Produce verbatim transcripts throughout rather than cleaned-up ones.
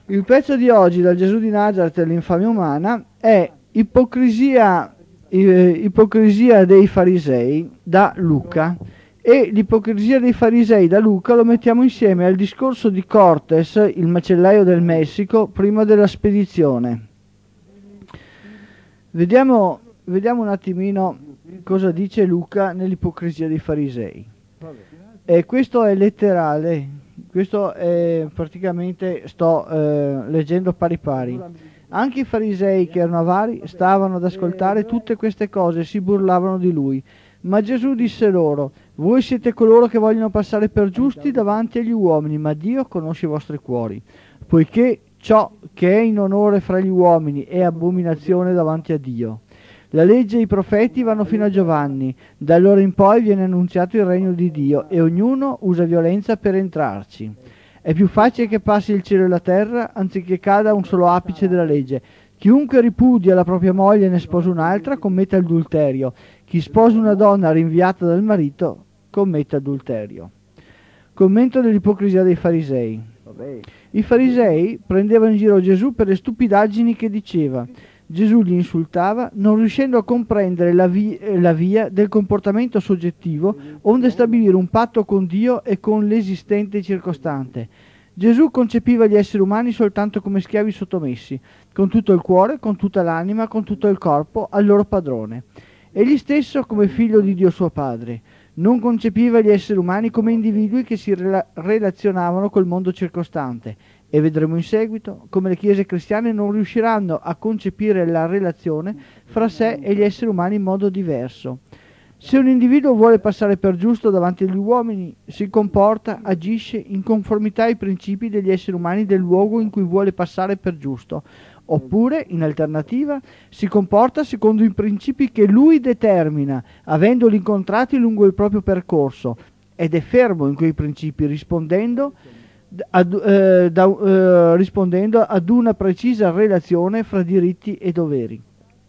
Il pezzo di oggi dal Gesù di Nazareth e l'infamia umana è ipocrisia, eh, ipocrisia dei farisei da Luca, e l'ipocrisia dei farisei da Luca lo mettiamo insieme al discorso di Cortes, il macellaio del Messico, prima della spedizione. Vediamo, vediamo un attimino cosa dice Luca nell'ipocrisia dei farisei. E questo è letterale, questo è praticamente, sto eh, leggendo pari pari. Anche i farisei che erano avari stavano ad ascoltare tutte queste cose e si burlavano di lui. Ma Gesù disse loro: voi siete coloro che vogliono passare per giusti davanti agli uomini, ma Dio conosce i vostri cuori, poiché ciò che è in onore fra gli uomini è abominazione davanti a Dio. La legge e i profeti vanno fino a Giovanni, da allora in poi viene annunziato il regno di Dio e ognuno usa violenza per entrarci. È più facile che passi il cielo e la terra anziché cada un solo apice della legge. Chiunque ripudia la propria moglie e ne sposa un'altra commette adulterio. Chi sposa una donna rinviata dal marito commette adulterio. Commento dell'ipocrisia dei farisei. I farisei prendevano in giro Gesù per le stupidaggini che diceva. Gesù li insultava, non riuscendo a comprendere la, vi- la via del comportamento soggettivo, onde stabilire un patto con Dio e con l'esistente circostante. Gesù concepiva gli esseri umani soltanto come schiavi sottomessi, con tutto il cuore, con tutta l'anima, con tutto il corpo, al loro padrone. Egli stesso come figlio di Dio suo Padre. Non concepiva gli esseri umani come individui che si rela- relazionavano col mondo circostante. E vedremo in seguito come le chiese cristiane non riusciranno a concepire la relazione fra sé e gli esseri umani in modo diverso. Se un individuo vuole passare per giusto davanti agli uomini, si comporta, agisce in conformità ai principi degli esseri umani del luogo in cui vuole passare per giusto, oppure, in alternativa, si comporta secondo i principi che lui determina, avendoli incontrati lungo il proprio percorso, ed è fermo in quei principi, rispondendo Ad, eh, da, eh, rispondendo ad una precisa relazione fra diritti e doveri.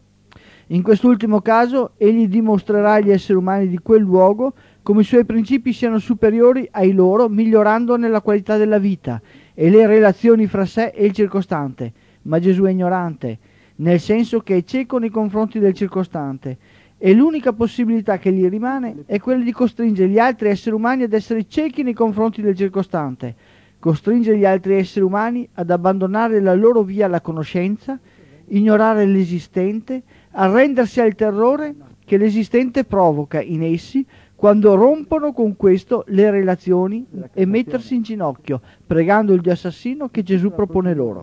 In quest'ultimo caso egli dimostrerà agli esseri umani di quel luogo come i suoi principi siano superiori ai loro, migliorandone la qualità della vita e le relazioni fra sé e il circostante. Ma Gesù è ignorante, nel senso che è cieco nei confronti del circostante, e l'unica possibilità che gli rimane è quella di costringere gli altri esseri umani ad essere ciechi nei confronti del circostante, costringere gli altri esseri umani ad abbandonare la loro via alla conoscenza, ignorare l'esistente, arrendersi al terrore che l'esistente provoca in essi quando rompono con questo le relazioni e mettersi in ginocchio, pregando il Dio assassino che Gesù propone loro.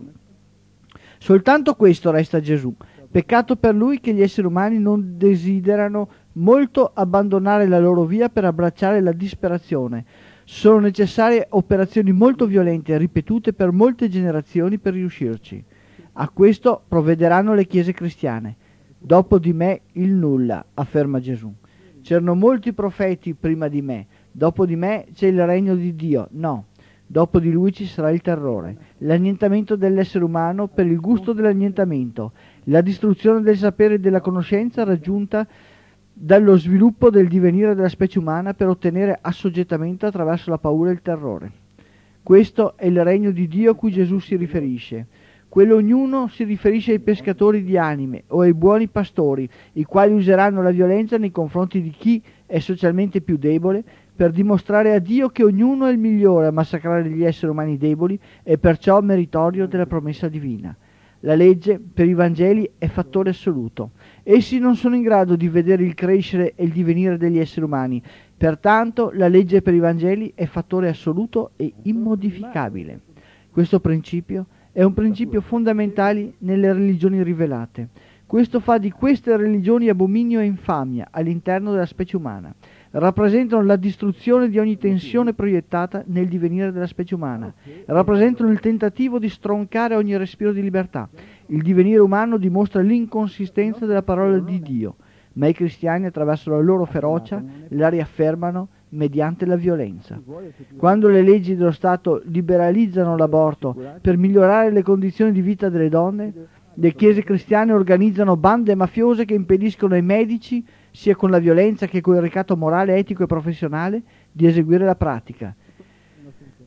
Soltanto questo resta a Gesù. Peccato per lui che gli esseri umani non desiderano molto abbandonare la loro via per abbracciare la disperazione. Sono necessarie operazioni molto violente e ripetute per molte generazioni per riuscirci. A questo provvederanno le chiese cristiane. Dopo di me il nulla, afferma Gesù. C'erano molti profeti prima di me, dopo di me c'è il regno di Dio. No, dopo di lui ci sarà il terrore, l'annientamento dell'essere umano per il gusto dell'annientamento, la distruzione del sapere e della conoscenza raggiunta dallo sviluppo del divenire della specie umana per ottenere assoggettamento attraverso la paura e il terrore. Questo è il regno di Dio a cui Gesù si riferisce. Quello ognuno si riferisce ai pescatori di anime o ai buoni pastori, i quali useranno la violenza nei confronti di chi è socialmente più debole per dimostrare a Dio che ognuno è il migliore a massacrare gli esseri umani deboli e perciò meritorio della promessa divina. La legge per i Vangeli è fattore assoluto. Essi non sono in grado di vedere il crescere e il divenire degli esseri umani, pertanto la legge per i Vangeli è fattore assoluto e immodificabile. Questo principio è un principio fondamentale nelle religioni rivelate. Questo fa di queste religioni abominio e infamia all'interno della specie umana. Rappresentano la distruzione di ogni tensione proiettata nel divenire della specie umana. Rappresentano il tentativo di stroncare ogni respiro di libertà. Il divenire umano dimostra l'inconsistenza della parola di Dio, ma i cristiani attraverso la loro ferocia la riaffermano mediante la violenza. Quando le leggi dello Stato liberalizzano l'aborto per migliorare le condizioni di vita delle donne, le chiese cristiane organizzano bande mafiose che impediscono ai medici, sia con la violenza che con il ricatto morale, etico e professionale, di eseguire la pratica.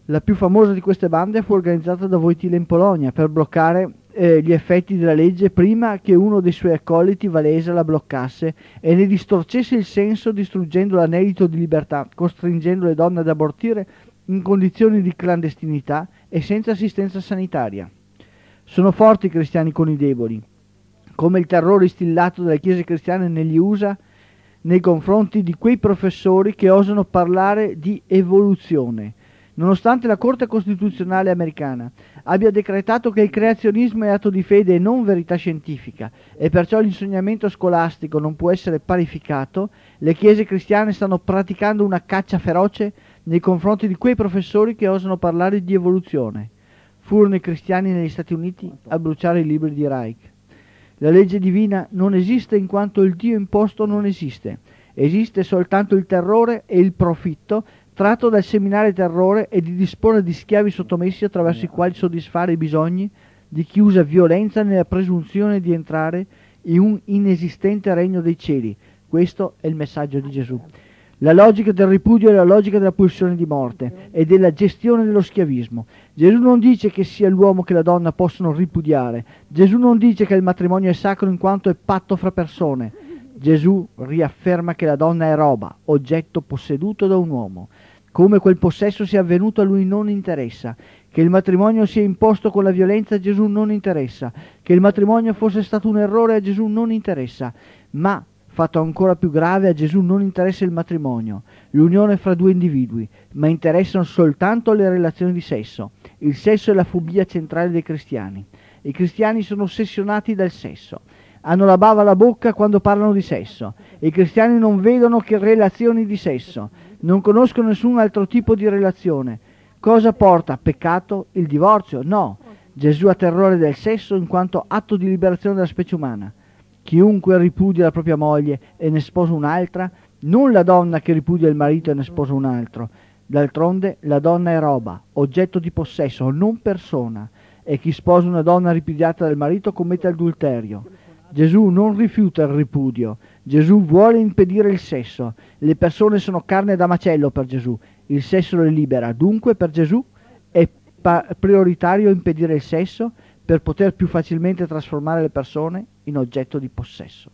La più famosa di queste bande fu organizzata da Wojtyla in Polonia per bloccare eh, gli effetti della legge prima che uno dei suoi accoliti Walesa la bloccasse e ne distorcesse il senso, distruggendo l'anelito di libertà, costringendo le donne ad abortire in condizioni di clandestinità e senza assistenza sanitaria. Sono forti i cristiani con i deboli, come il terrore instillato dalle chiese cristiane negli U S A nei confronti di quei professori che osano parlare di evoluzione, nonostante la Corte Costituzionale americana abbia decretato che il creazionismo è atto di fede e non verità scientifica e perciò l'insegnamento scolastico non può essere parificato. Le chiese cristiane stanno praticando una caccia feroce nei confronti di quei professori che osano parlare di evoluzione. Furono i cristiani negli Stati Uniti a bruciare i libri di Reich. La legge divina non esiste in quanto il Dio imposto non esiste. Esiste soltanto il terrore e il profitto tratto dal seminare terrore e di disporre di schiavi sottomessi attraverso i quali soddisfare i bisogni di chi usa violenza nella presunzione di entrare in un inesistente regno dei cieli. Questo è il messaggio di Gesù. La logica del ripudio è la logica della pulsione di morte e della gestione dello schiavismo. Gesù non dice che sia l'uomo che la donna possono ripudiare. Gesù non dice che il matrimonio è sacro in quanto è patto fra persone. Gesù riafferma che la donna è roba, oggetto posseduto da un uomo. Come quel possesso sia avvenuto a lui non interessa. Che il matrimonio sia imposto con la violenza a Gesù non interessa. Che il matrimonio fosse stato un errore a Gesù non interessa. Ma, fatto ancora più grave, a Gesù non interessa il matrimonio, l'unione fra due individui, ma interessano soltanto le relazioni di sesso. Il sesso è la fobia centrale dei cristiani. I cristiani sono ossessionati dal sesso. Hanno la bava alla bocca quando parlano di sesso. I cristiani non vedono che relazioni di sesso. Non conoscono nessun altro tipo di relazione. Cosa porta? Peccato? Il divorzio? No. Gesù ha terrore del sesso in quanto atto di liberazione della specie umana. Chiunque ripudia la propria moglie e ne sposa un'altra, non la donna che ripudia il marito e ne sposa un altro. D'altronde la donna è roba, oggetto di possesso, non persona. E chi sposa una donna ripudiata dal marito commette adulterio. Gesù non rifiuta il ripudio. Gesù vuole impedire il sesso. Le persone sono carne da macello per Gesù. Il sesso le libera. Dunque per Gesù è pa- prioritario impedire il sesso per poter più facilmente trasformare le persone in oggetto di possesso.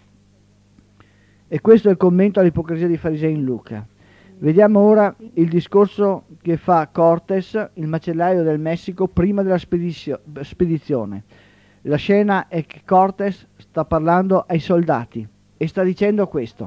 E questo è il commento all'ipocrisia dei farisei in Luca. Vediamo ora il discorso che fa Cortés, il macellaio del Messico, prima della spedizio- spedizione. La scena è che Cortés sta parlando ai soldati e sta dicendo questo: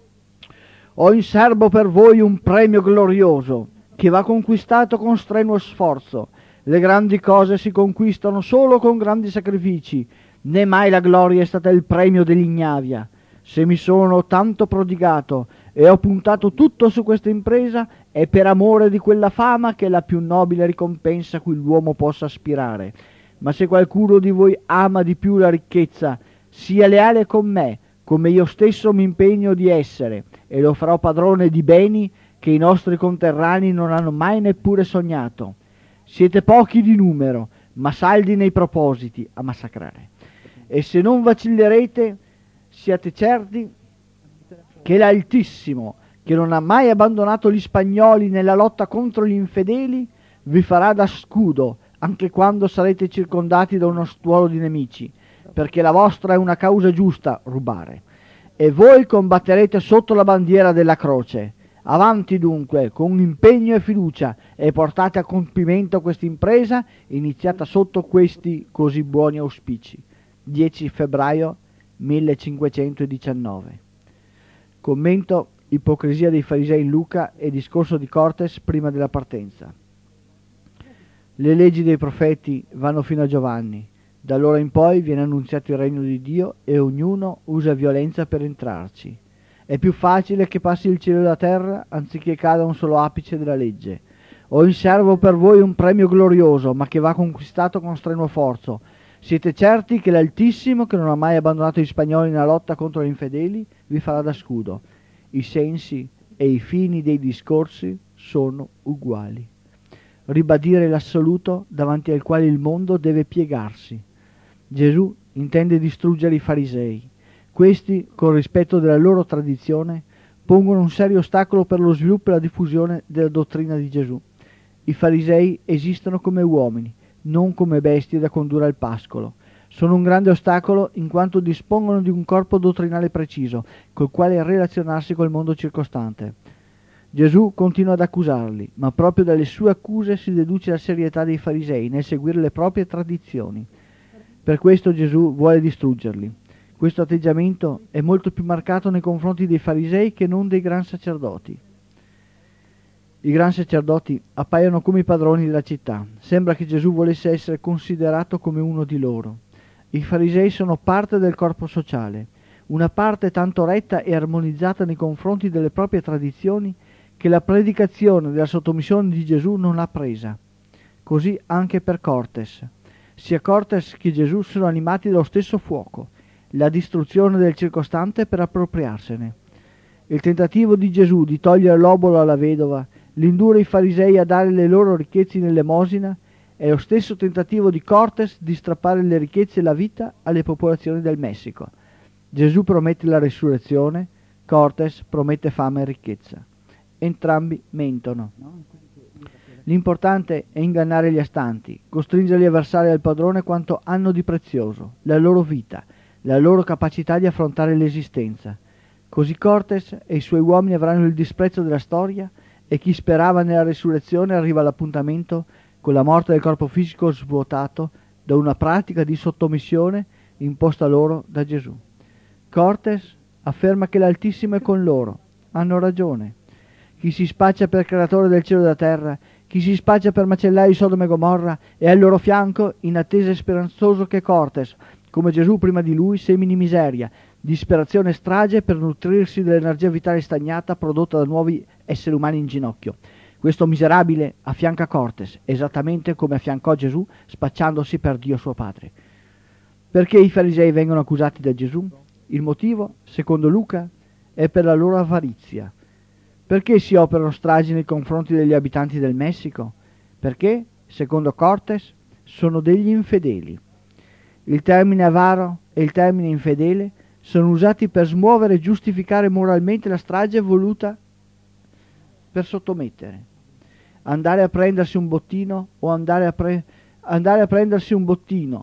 ho in serbo per voi un premio glorioso che va conquistato con strenuo sforzo. Le grandi cose si conquistano solo con grandi sacrifici, né mai la gloria è stata il premio dell'ignavia. Se mi sono tanto prodigato e ho puntato tutto su questa impresa, è per amore di quella fama che è la più nobile ricompensa a cui l'uomo possa aspirare. Ma se qualcuno di voi ama di più la ricchezza, sia leale con me, come io stesso mi impegno di essere, e lo farò padrone di beni che i nostri conterranei non hanno mai neppure sognato. Siete pochi di numero, ma saldi nei propositi a massacrare. E se non vacillerete, siate certi che l'Altissimo, che non ha mai abbandonato gli spagnoli nella lotta contro gli infedeli, vi farà da scudo anche quando sarete circondati da uno stuolo di nemici, perché la vostra è una causa giusta, rubare. E voi combatterete sotto la bandiera della croce. Avanti dunque, con impegno e fiducia, e portate a compimento questa impresa, iniziata sotto questi così buoni auspici. dieci febbraio millecinquecentodiciannove. Commento ipocrisia dei farisei in Luca e discorso di Cortés prima della partenza. Le leggi dei profeti vanno fino a Giovanni. Da allora in poi viene annunziato il regno di Dio e ognuno usa violenza per entrarci. È più facile che passi il cielo e la terra anziché cada un solo apice della legge. Ho in serbo per voi un premio glorioso, ma che va conquistato con strenuo forzo. Siete certi che l'Altissimo, che non ha mai abbandonato gli spagnoli nella lotta contro gli infedeli, vi farà da scudo. I sensi e i fini dei discorsi sono uguali. Ribadire l'assoluto davanti al quale il mondo deve piegarsi. Gesù intende distruggere i farisei. Questi, con rispetto della loro tradizione, pongono un serio ostacolo per lo sviluppo e la diffusione della dottrina di Gesù. I farisei esistono come uomini, non come bestie da condurre al pascolo. Sono un grande ostacolo in quanto dispongono di un corpo dottrinale preciso, col quale relazionarsi col mondo circostante. Gesù continua ad accusarli, ma proprio dalle sue accuse si deduce la serietà dei farisei nel seguire le proprie tradizioni. Per questo Gesù vuole distruggerli. Questo atteggiamento è molto più marcato nei confronti dei farisei che non dei gran sacerdoti. I gran sacerdoti appaiono come i padroni della città. Sembra che Gesù volesse essere considerato come uno di loro. I farisei sono parte del corpo sociale, una parte tanto retta e armonizzata nei confronti delle proprie tradizioni che la predicazione della sottomissione di Gesù non l'ha presa. Così anche per Cortes. Sia Cortes che Gesù sono animati dallo stesso fuoco, la distruzione del circostante per appropriarsene. Il tentativo di Gesù di togliere l'obolo alla vedova, l'indurre i farisei a dare le loro ricchezze in elemosina, è lo stesso tentativo di Cortes di strappare le ricchezze e la vita alle popolazioni del Messico. Gesù promette la resurrezione, Cortes promette fame e ricchezza. Entrambi mentono. L'importante è ingannare gli astanti, costringere gli avversari al padrone quanto hanno di prezioso, la loro vita, la loro capacità di affrontare l'esistenza. Così Cortes e i suoi uomini avranno il disprezzo della storia e chi sperava nella resurrezione arriva all'appuntamento con la morte del corpo fisico svuotato da una pratica di sottomissione imposta loro da Gesù. Cortes afferma che l'Altissimo è con loro. Hanno ragione. Chi si spaccia per creatore del cielo e della terra, chi si spaccia per macellai di Sodoma e Gomorra, è al loro fianco in attesa e speranzoso che Cortes, come Gesù prima di lui, semini miseria, disperazione e strage per nutrirsi dell'energia vitale stagnata prodotta da nuovi esseri umani in ginocchio. Questo miserabile affianca Cortes, esattamente come affiancò Gesù spacciandosi per Dio suo Padre. Perché i farisei vengono accusati da Gesù? Il motivo, secondo Luca, è per la loro avarizia. Perché si operano stragi nei confronti degli abitanti del Messico? Perché, secondo Cortes, sono degli infedeli. Il termine avaro e il termine infedele sono usati per smuovere e giustificare moralmente la strage voluta per sottomettere. Andare a prendersi un bottino o andare a, pre- andare a prendersi un bottino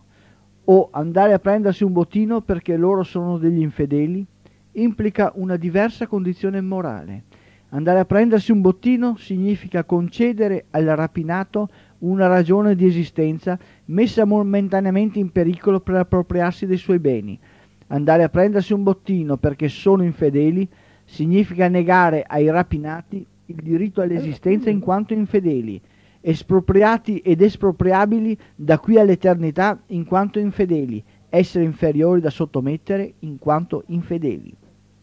o andare a prendersi un bottino perché loro sono degli infedeli implica una diversa condizione morale. Andare a prendersi un bottino significa concedere al rapinato una ragione di esistenza messa momentaneamente in pericolo per appropriarsi dei suoi beni. Andare a prendersi un bottino perché sono infedeli significa negare ai rapinati il diritto all'esistenza in quanto infedeli, espropriati ed espropriabili da qui all'eternità in quanto infedeli, essere inferiori da sottomettere in quanto infedeli.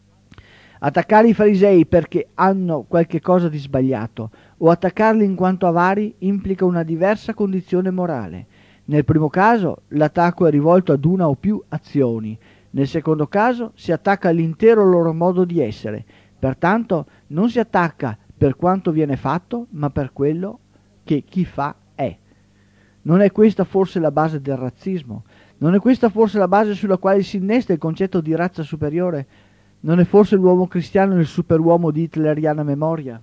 Attaccare i farisei perché hanno qualche cosa di sbagliato o attaccarli in quanto avari implica una diversa condizione morale. Nel primo caso l'attacco è rivolto ad una o più azioni, nel secondo caso si attacca l'intero loro modo di essere, pertanto non si attacca per quanto viene fatto, ma per quello che chi fa è. Non è questa forse la base del razzismo? Non è questa forse la base sulla quale si innesta il concetto di razza superiore? Non è forse l'uomo cristiano il superuomo di hitleriana memoria?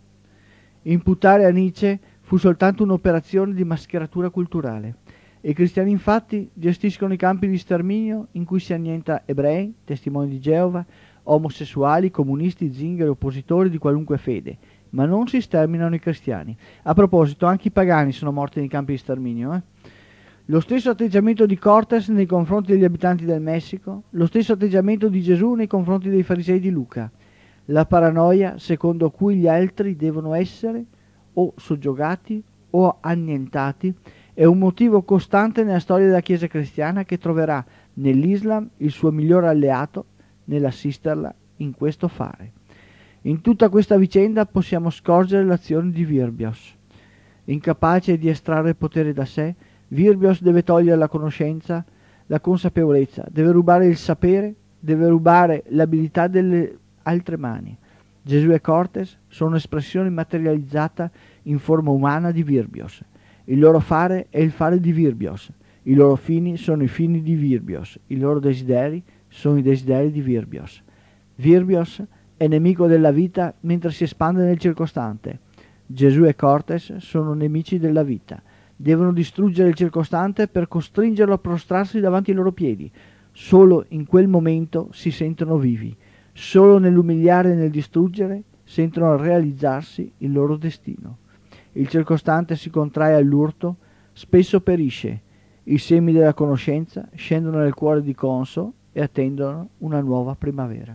Imputare a Nietzsche fu soltanto un'operazione di mascheratura culturale. I cristiani infatti gestiscono i campi di sterminio in cui si annienta ebrei, testimoni di Geova, omosessuali, comunisti, zingari, oppositori di qualunque fede, ma non si sterminano i cristiani. A proposito, anche i pagani sono morti nei campi di sterminio, eh? Lo stesso atteggiamento di Cortes nei confronti degli abitanti del Messico, lo stesso atteggiamento di Gesù nei confronti dei farisei di Luca. La paranoia secondo cui gli altri devono essere o soggiogati o annientati è un motivo costante nella storia della Chiesa cristiana che troverà nell'Islam il suo miglior alleato nell'assisterla in questo fare. In tutta questa vicenda possiamo scorgere l'azione di Virbios. Incapace di estrarre potere da sé, Virbios deve togliere la conoscenza, la consapevolezza, deve rubare il sapere, deve rubare l'abilità delle altre mani. Gesù e Cortes sono espressione materializzata in forma umana di Virbios. Il loro fare è il fare di Virbios, i loro fini sono i fini di Virbios, i loro desideri sono i desideri di Virbios. Virbios è nemico della vita mentre si espande nel circostante. Gesù e Cortes sono nemici della vita. Devono distruggere il circostante per costringerlo a prostrarsi davanti ai loro piedi. Solo in quel momento si sentono vivi. Solo nell'umiliare e nel distruggere sentono realizzarsi il loro destino. Il circostante si contrae all'urto, spesso perisce. I semi della conoscenza scendono nel cuore di Conso e attendono una nuova primavera.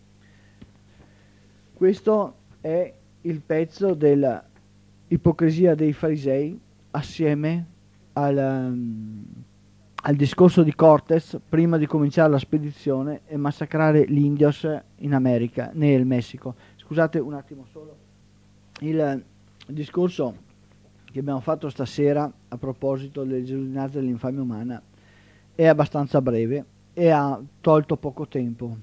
Questo è il pezzo dell'ipocrisia dei farisei assieme al, um, al discorso di Cortés prima di cominciare la spedizione e massacrare gli indios in America, nel Messico. Scusate un attimo solo. Il discorso che abbiamo fatto stasera a proposito del Gesù di Nazareth e dell'infamia umana è abbastanza breve e ha tolto poco tempo.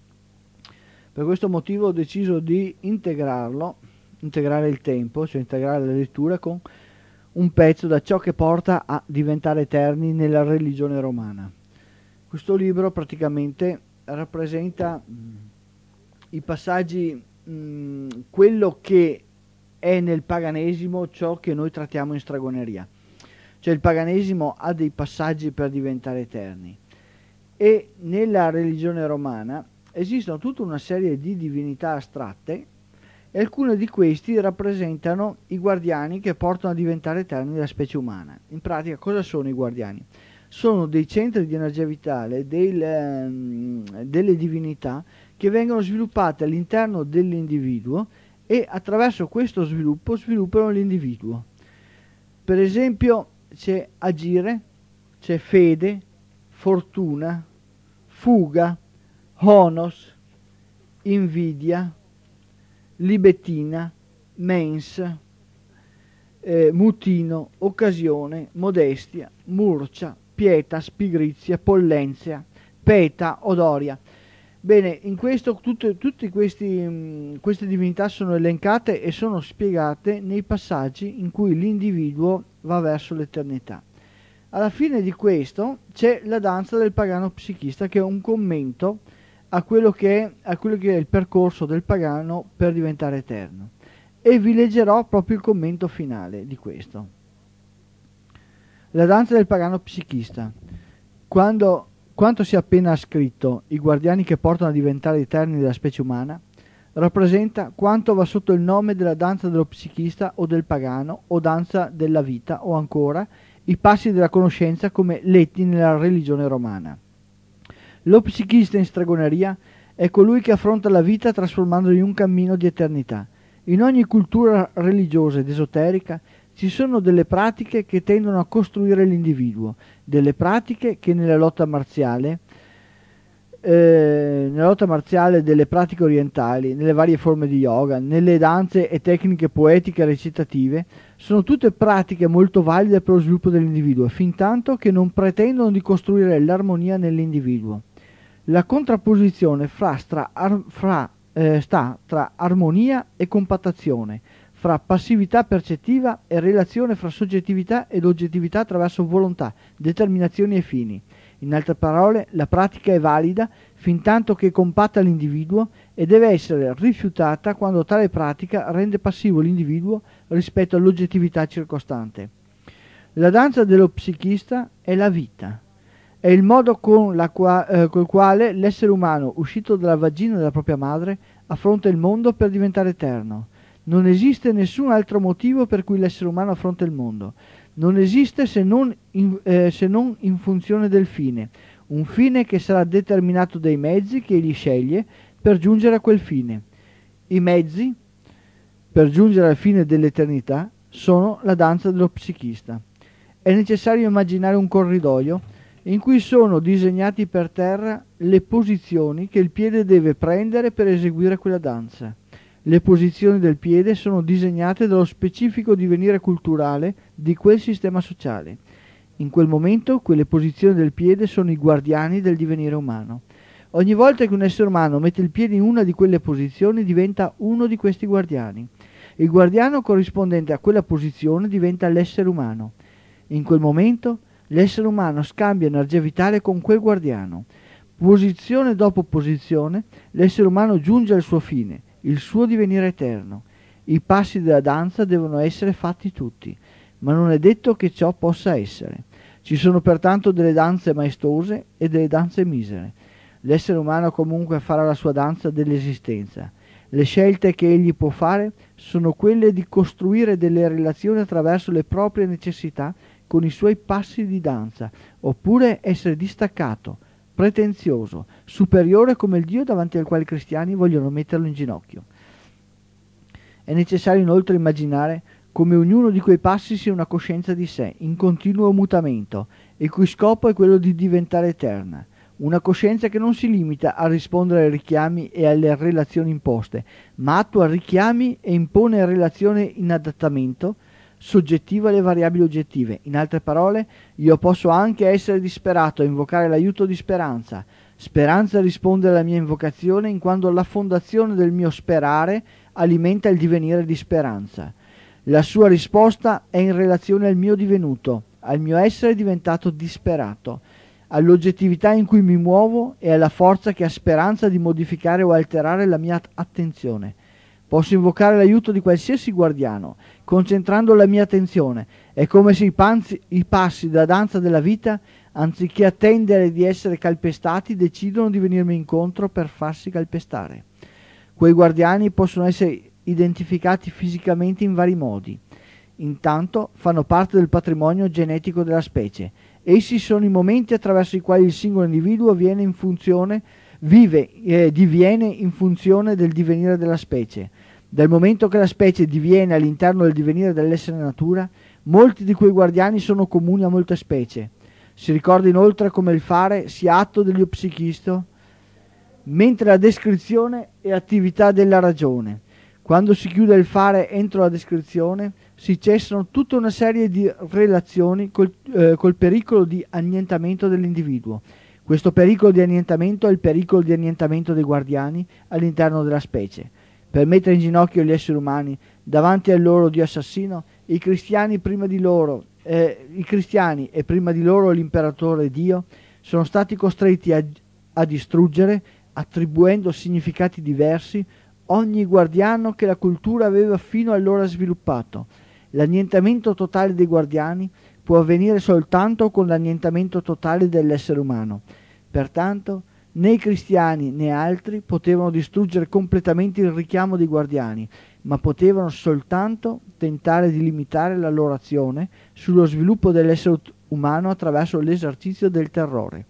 Per questo motivo ho deciso di integrarlo, integrare il tempo, cioè integrare la lettura con un pezzo da ciò che porta a diventare eterni nella religione romana. Questo libro praticamente rappresenta mh, i passaggi, mh, quello che è nel paganesimo ciò che noi trattiamo in stregoneria. Cioè il paganesimo ha dei passaggi per diventare eterni e nella religione romana esistono tutta una serie di divinità astratte e alcune di questi rappresentano i guardiani che portano a diventare eterni la specie umana. In pratica cosa sono i guardiani? Sono dei centri di energia vitale, del, ehm, delle divinità che vengono sviluppate all'interno dell'individuo e attraverso questo sviluppo sviluppano l'individuo. Per esempio c'è agire, c'è fede, fortuna, fuga, onos, invidia, libettina, mens, eh, mutino, occasione, modestia, murcia, pietas, pigrizia, pollenzia, peta, odoria. Bene, in questo tutte, tutte questi, mh, queste divinità sono elencate e sono spiegate nei passaggi in cui l'individuo va verso l'eternità. Alla fine di questo c'è la danza del pagano psichista, che è un commento a quello che è, a quello che è il percorso del pagano per diventare eterno. E vi leggerò proprio il commento finale di questo. La danza del pagano psichista. Quando Quanto si è appena scritto, i guardiani che portano a diventare eterni della specie umana, rappresenta quanto va sotto il nome della danza dello psichista o del pagano o danza della vita o ancora i passi della conoscenza come letti nella religione romana. Lo psichista in stregoneria è colui che affronta la vita trasformandola in un cammino di eternità. In ogni cultura religiosa ed esoterica ci sono delle pratiche che tendono a costruire l'individuo, delle pratiche che nella lotta marziale, eh, nella lotta marziale delle pratiche orientali, nelle varie forme di yoga, nelle danze e tecniche poetiche recitative, sono tutte pratiche molto valide per lo sviluppo dell'individuo, fin tanto che non pretendono di costruire l'armonia nell'individuo. La contrapposizione fra, stra, ar, fra, eh, sta tra armonia e compattazione, fra passività percettiva e relazione fra soggettività ed oggettività attraverso volontà, determinazioni e fini. In altre parole, la pratica è valida fin tanto che compatta l'individuo e deve essere rifiutata quando tale pratica rende passivo l'individuo rispetto all'oggettività circostante. La danza dello psichista è la vita. È il modo con la qua, eh, col quale l'essere umano, uscito dalla vagina della propria madre, affronta il mondo per diventare eterno. Non esiste nessun altro motivo per cui l'essere umano affronta il mondo. Non esiste se non, in, eh, se non in funzione del fine, un fine che sarà determinato dai mezzi che egli sceglie per giungere a quel fine. I mezzi per giungere al fine dell'eternità sono la danza dello psichista. È necessario immaginare un corridoio in cui sono disegnati per terra le posizioni che il piede deve prendere per eseguire quella danza. Le posizioni del piede sono disegnate dallo specifico divenire culturale di quel sistema sociale. In quel momento quelle posizioni del piede sono i guardiani del divenire umano. Ogni volta che un essere umano mette il piede in una di quelle posizioni diventa uno di questi guardiani. Il guardiano corrispondente a quella posizione diventa l'essere umano. In quel momento l'essere umano scambia energia vitale con quel guardiano. Posizione dopo posizione, l'essere umano giunge al suo fine, il suo divenire eterno. I passi della danza devono essere fatti tutti, ma non è detto che ciò possa essere. Ci sono pertanto delle danze maestose e delle danze misere. L'essere umano comunque farà la sua danza dell'esistenza. Le scelte che egli può fare sono quelle di costruire delle relazioni attraverso le proprie necessità con i suoi passi di danza, oppure essere distaccato, pretenzioso, superiore come il Dio davanti al quale i cristiani vogliono metterlo in ginocchio. È necessario inoltre immaginare come ognuno di quei passi sia una coscienza di sé, in continuo mutamento, il cui scopo è quello di diventare eterna. Una coscienza che non si limita a rispondere ai richiami e alle relazioni imposte, ma attua richiami e impone relazioni in adattamento soggettivo alle variabili oggettive. In altre parole, io posso anche essere disperato e invocare l'aiuto di speranza. Speranza risponde alla mia invocazione in quanto la fondazione del mio sperare alimenta il divenire di speranza. La sua risposta è in relazione al mio divenuto, al mio essere diventato disperato, all'oggettività in cui mi muovo e alla forza che ha speranza di modificare o alterare la mia attenzione. Posso invocare l'aiuto di qualsiasi guardiano, concentrando la mia attenzione. È come se i, panzi, i passi della danza della vita, anziché attendere di essere calpestati, decidono di venirmi incontro per farsi calpestare. Quei guardiani possono essere identificati fisicamente in vari modi. Intanto fanno parte del patrimonio genetico della specie. Essi sono i momenti attraverso i quali il singolo individuo viene in funzione, vive, eh, diviene in funzione del divenire della specie. Dal momento che la specie diviene all'interno del divenire dell'essere natura, molti di quei guardiani sono comuni a molte specie. Si ricorda inoltre come il fare sia atto dell'io psichisto, mentre la descrizione è attività della ragione. Quando si chiude il fare entro la descrizione, si cessano tutta una serie di relazioni col, eh, col pericolo di annientamento dell'individuo. Questo pericolo di annientamento è il pericolo di annientamento dei guardiani all'interno della specie. Per mettere in ginocchio gli esseri umani davanti al loro Dio assassino, i cristiani prima di loro, eh, i cristiani e prima di loro l'imperatore Dio sono stati costretti a, a distruggere, attribuendo significati diversi, ogni guardiano che la cultura aveva fino allora sviluppato. L'annientamento totale dei guardiani può avvenire soltanto con l'annientamento totale dell'essere umano. Pertanto, né i cristiani né altri potevano distruggere completamente il richiamo dei guardiani, ma potevano soltanto tentare di limitare la loro azione sullo sviluppo dell'essere umano attraverso l'esercizio del terrore.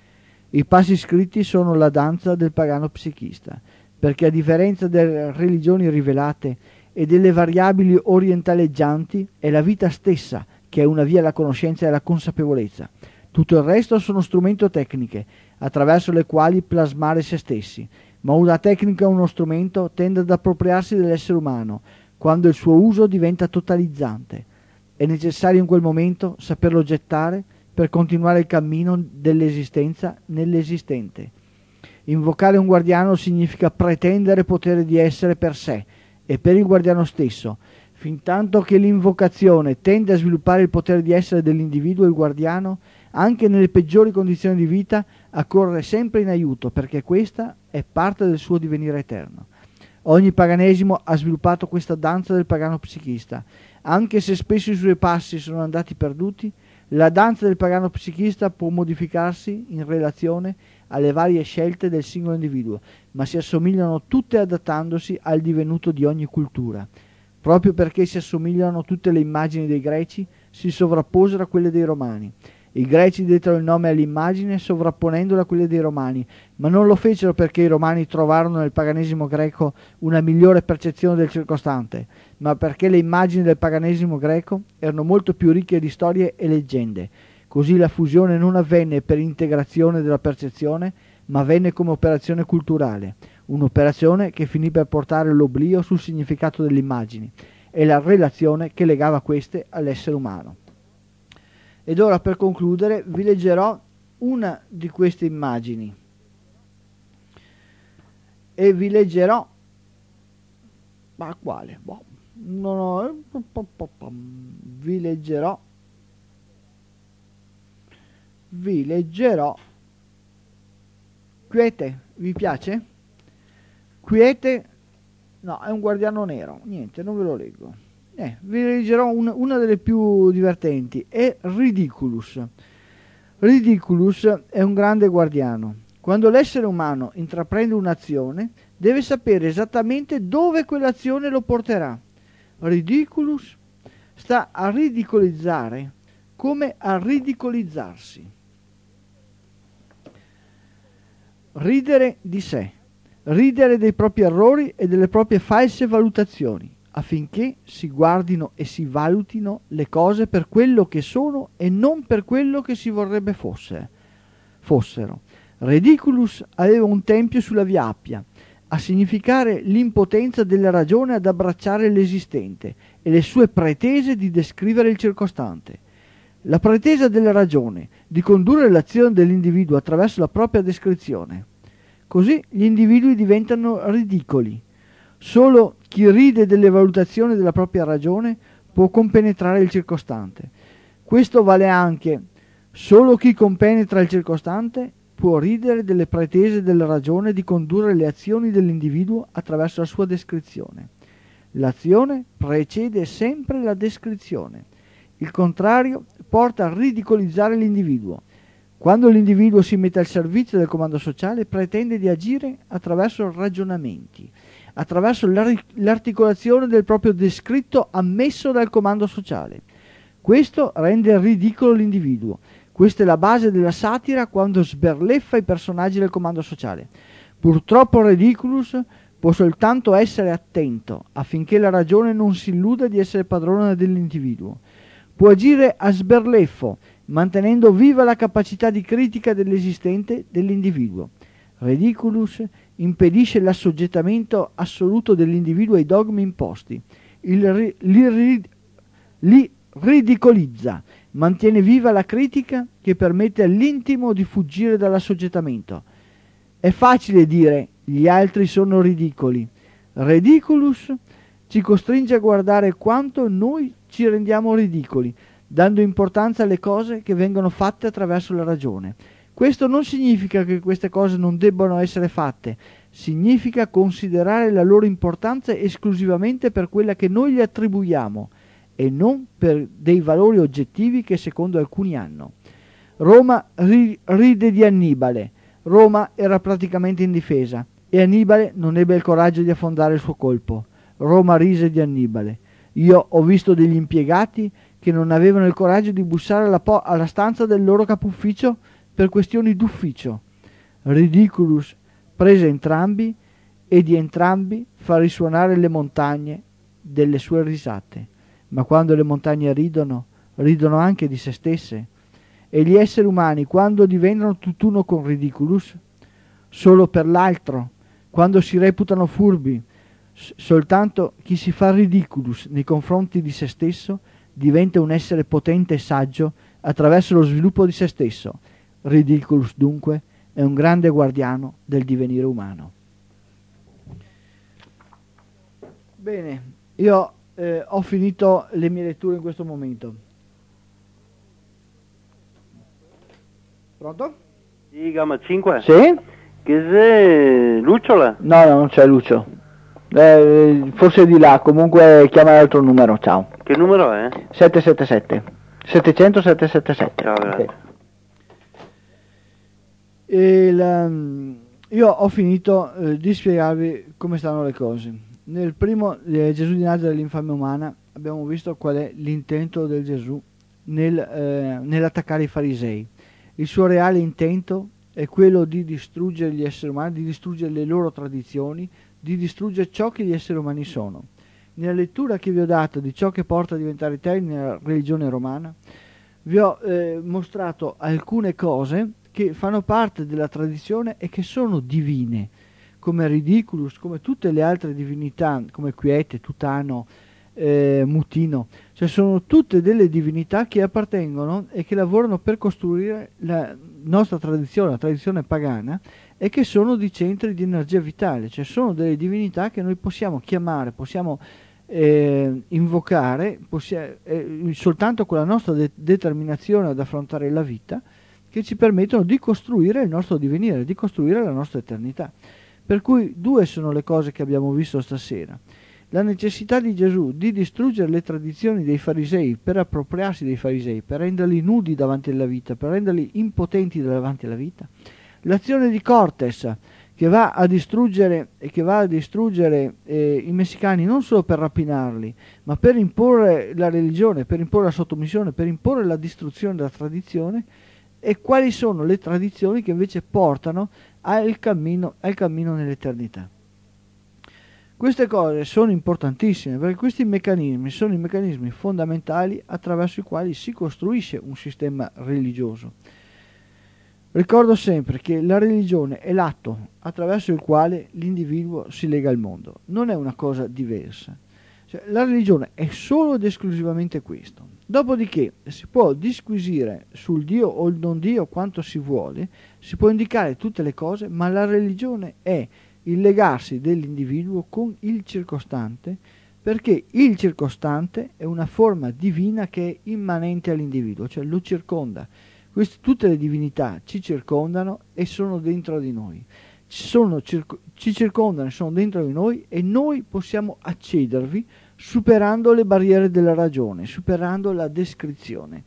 I passi scritti sono la danza del pagano psichista, perché a differenza delle religioni rivelate e delle variabili orientaleggianti, è la vita stessa che è una via alla conoscenza e alla consapevolezza. Tutto il resto sono strumento tecniche, attraverso le quali plasmare se stessi, ma una tecnica o uno strumento tende ad appropriarsi dell'essere umano, quando il suo uso diventa totalizzante. È necessario in quel momento saperlo gettare per continuare il cammino dell'esistenza nell'esistente. Invocare un guardiano significa pretendere potere di essere per sé e per il guardiano stesso. Fintanto che l'invocazione tende a sviluppare il potere di essere dell'individuo, il guardiano, anche nelle peggiori condizioni di vita, accorre sempre in aiuto, perché questa è parte del suo divenire eterno. Ogni paganesimo ha sviluppato questa danza del pagano psichista. Anche se spesso i suoi passi sono andati perduti, la danza del pagano psichista può modificarsi in relazione alle varie scelte del singolo individuo, ma si assomigliano tutte adattandosi al divenuto di ogni cultura. Proprio perché si assomigliano tutte le immagini dei greci, si sovrapposero a quelle dei romani. I greci dettero il nome all'immagine sovrapponendola a quelle dei romani, ma non lo fecero perché i romani trovarono nel paganesimo greco una migliore percezione del circostante, ma perché le immagini del paganesimo greco erano molto più ricche di storie e leggende. Così la fusione non avvenne per integrazione della percezione, ma avvenne come operazione culturale, un'operazione che finì per portare l'oblio sul significato delle immagini e la relazione che legava queste all'essere umano. Ed ora, per concludere, vi leggerò una di queste immagini e vi leggerò, ma quale? Boh, non ho, vi leggerò vi leggerò quiete. Vi piace? Quiete No, è un guardiano nero, niente, non ve lo leggo. Eh, vi leggerò un, una delle più divertenti, è Ridiculus. Ridiculus è un grande guardiano. Quando l'essere umano intraprende un'azione, deve sapere esattamente dove quell'azione lo porterà. Ridiculus sta a ridicolizzare come a ridicolizzarsi. Ridere di sé, ridere dei propri errori e delle proprie false valutazioni, affinché si guardino e si valutino le cose per quello che sono e non per quello che si vorrebbe fosse, fossero. Ridiculus aveva un tempio sulla via Appia, a significare l'impotenza della ragione ad abbracciare l'esistente e le sue pretese di descrivere il circostante. La pretesa della ragione di condurre l'azione dell'individuo attraverso la propria descrizione. Così gli individui diventano ridicoli. Solo chi ride delle valutazioni della propria ragione può compenetrare il circostante. Questo vale anche: solo chi compenetra il circostante può ridere delle pretese della ragione di condurre le azioni dell'individuo attraverso la sua descrizione. L'azione precede sempre la descrizione. Il contrario porta a ridicolizzare l'individuo. Quando l'individuo si mette al servizio del comando sociale, pretende di agire attraverso ragionamenti, attraverso l'articolazione del proprio descritto ammesso dal comando sociale. Questo rende ridicolo l'individuo. Questa è la base della satira quando sberleffa i personaggi del comando sociale. Purtroppo Ridiculus può soltanto essere attento affinché la ragione non si illuda di essere padrona dell'individuo. Può agire a sberleffo, mantenendo viva la capacità di critica dell'esistente dell'individuo. Ridiculus impedisce l'assoggettamento assoluto dell'individuo ai dogmi imposti, il, li, li ridicolizza, mantiene viva la critica che permette all'intimo di fuggire dall'assoggettamento. È facile dire gli altri sono ridicoli. Ridiculus ci costringe a guardare quanto noi ci rendiamo ridicoli, dando importanza alle cose che vengono fatte attraverso la ragione. Questo non significa che queste cose non debbano essere fatte, significa considerare la loro importanza esclusivamente per quella che noi gli attribuiamo e non per dei valori oggettivi che secondo alcuni hanno. Roma ri- ride di Annibale. Roma era praticamente indifesa e Annibale non ebbe il coraggio di affondare il suo colpo. Roma rise di Annibale. Io ho visto degli impiegati che non avevano il coraggio di bussare alla, po- alla stanza del loro capufficio per questioni d'ufficio. Ridiculus prese entrambi e di entrambi fa risuonare le montagne delle sue risate. Ma quando le montagne ridono, ridono anche di se stesse. E gli esseri umani, quando diventano tutt'uno con Ridiculus, solo per l'altro, quando si reputano furbi, s- soltanto chi si fa Ridiculus nei confronti di se stesso diventa un essere potente e saggio attraverso lo sviluppo di se stesso. Ridiculus, dunque, è un grande guardiano del divenire umano. Bene, io eh, ho finito le mie letture in questo momento. Pronto? Sì, gamma cinque. Sì? Che sei Lucciola? No, no, non c'è Lucio. Eh, forse di là, comunque chiama l'altro numero, ciao. Che numero è? sette sette sette. settecento settecentosettantasette. Ciao, grazie. Okay. E la, io ho finito eh, di spiegarvi come stanno le cose. Nel primo eh, Gesù di Nazareth dell'infamia umana abbiamo visto qual è l'intento del Gesù nel, eh, nell'attaccare i farisei. Il suo reale intento è quello di distruggere gli esseri umani, di distruggere le loro tradizioni, di distruggere ciò che gli esseri umani sono. Nella lettura che vi ho dato di ciò che porta a diventare tali nella religione romana, vi ho eh, mostrato alcune cose che fanno parte della tradizione e che sono divine, come Ridiculus, come tutte le altre divinità, come Quiete, Tutano, eh, Mutino. Cioè sono tutte delle divinità che appartengono e che lavorano per costruire la nostra tradizione, la tradizione pagana, e che sono di centri di energia vitale, cioè sono delle divinità che noi possiamo chiamare, possiamo eh, invocare possia- eh, soltanto con la nostra de- determinazione ad affrontare la vita, che ci permettono di costruire il nostro divenire, di costruire la nostra eternità. Per cui due sono le cose che abbiamo visto stasera. La necessità di Gesù di distruggere le tradizioni dei farisei per appropriarsi dei farisei, per renderli nudi davanti alla vita, per renderli impotenti davanti alla vita. L'azione di Cortes che va a distruggere, e che va a distruggere eh, i messicani non solo per rapinarli, ma per imporre la religione, per imporre la sottomissione, per imporre la distruzione della tradizione. E quali sono le tradizioni che invece portano al cammino, al cammino nell'eternità. Queste cose sono importantissime perché questi meccanismi sono i meccanismi fondamentali attraverso i quali si costruisce un sistema religioso. Ricordo sempre che la religione è l'atto attraverso il quale l'individuo si lega al mondo, non è una cosa diversa. Cioè, la religione è solo ed esclusivamente questo. Dopodiché si può disquisire sul Dio o il non Dio quanto si vuole, si può indicare tutte le cose, ma la religione è il legarsi dell'individuo con il circostante, perché il circostante è una forma divina che è immanente all'individuo, cioè lo circonda. Queste, tutte le divinità ci circondano e sono dentro di noi. Ci, sono, circo, ci circondano e sono dentro di noi e noi possiamo accedervi superando le barriere della ragione, superando la descrizione.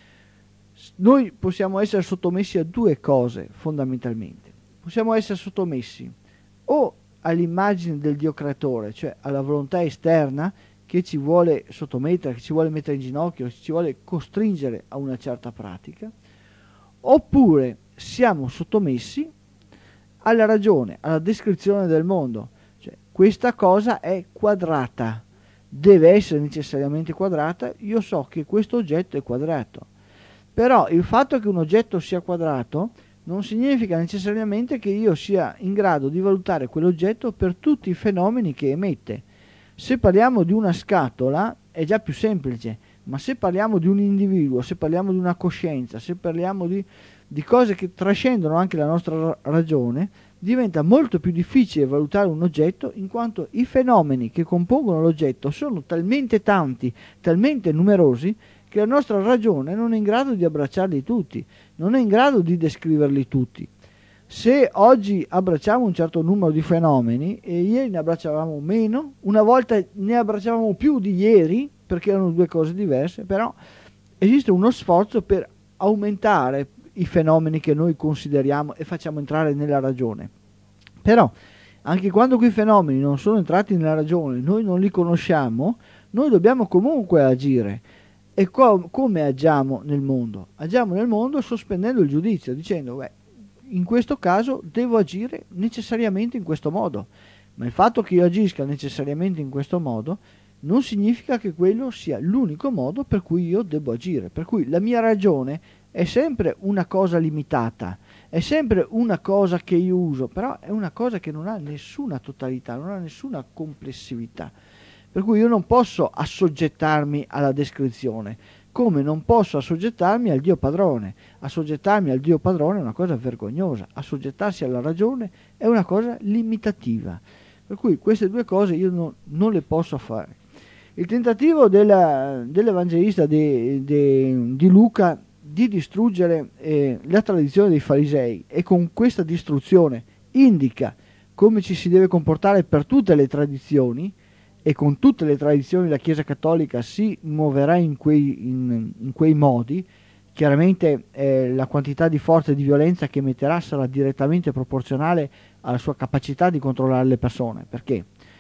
Noi possiamo essere sottomessi a due cose fondamentalmente. Possiamo essere sottomessi o all'immagine del Dio creatore, cioè alla volontà esterna che ci vuole sottomettere, che ci vuole mettere in ginocchio, che ci vuole costringere a una certa pratica, oppure siamo sottomessi alla ragione, alla descrizione del mondo. Cioè, questa cosa è quadrata, deve essere necessariamente quadrata, io so che questo oggetto è quadrato. Però il fatto che un oggetto sia quadrato non significa necessariamente che io sia in grado di valutare quell'oggetto per tutti i fenomeni che emette. Se parliamo di una scatola è già più semplice, ma se parliamo di un individuo, se parliamo di una coscienza, se parliamo di, di cose che trascendono anche la nostra ragione, diventa molto più difficile valutare un oggetto, in quanto i fenomeni che compongono l'oggetto sono talmente tanti, talmente numerosi, che la nostra ragione non è in grado di abbracciarli tutti, non è in grado di descriverli tutti. Se oggi abbracciamo un certo numero di fenomeni e ieri ne abbracciavamo meno, una volta ne abbracciavamo più di ieri, perché erano due cose diverse, però esiste uno sforzo per aumentare i fenomeni che noi consideriamo e facciamo entrare nella ragione. Però anche quando quei fenomeni non sono entrati nella ragione, noi non li conosciamo, noi dobbiamo comunque agire. E co- come agiamo nel mondo? Agiamo nel mondo sospendendo il giudizio, dicendo, beh, in questo caso devo agire necessariamente in questo modo, ma il fatto che io agisca necessariamente in questo modo non significa che quello sia l'unico modo per cui io devo agire, per cui la mia ragione è sempre una cosa limitata, è sempre una cosa che io uso, però è una cosa che non ha nessuna totalità, non ha nessuna complessività, per cui io non posso assoggettarmi alla descrizione, come non posso assoggettarmi al Dio padrone. Assoggettarmi al Dio padrone è una cosa vergognosa, assoggettarsi alla ragione è una cosa limitativa, per cui queste due cose io non, non le posso fare. Il tentativo della, dell'evangelista di, di, di Luca di distruggere eh, la tradizione dei farisei, e con questa distruzione indica come ci si deve comportare per tutte le tradizioni, e con tutte le tradizioni la Chiesa Cattolica si muoverà in quei, in, in quei modi. Chiaramente eh, la quantità di forza e di violenza che emetterà sarà direttamente proporzionale alla sua capacità di controllare le persone. Perché?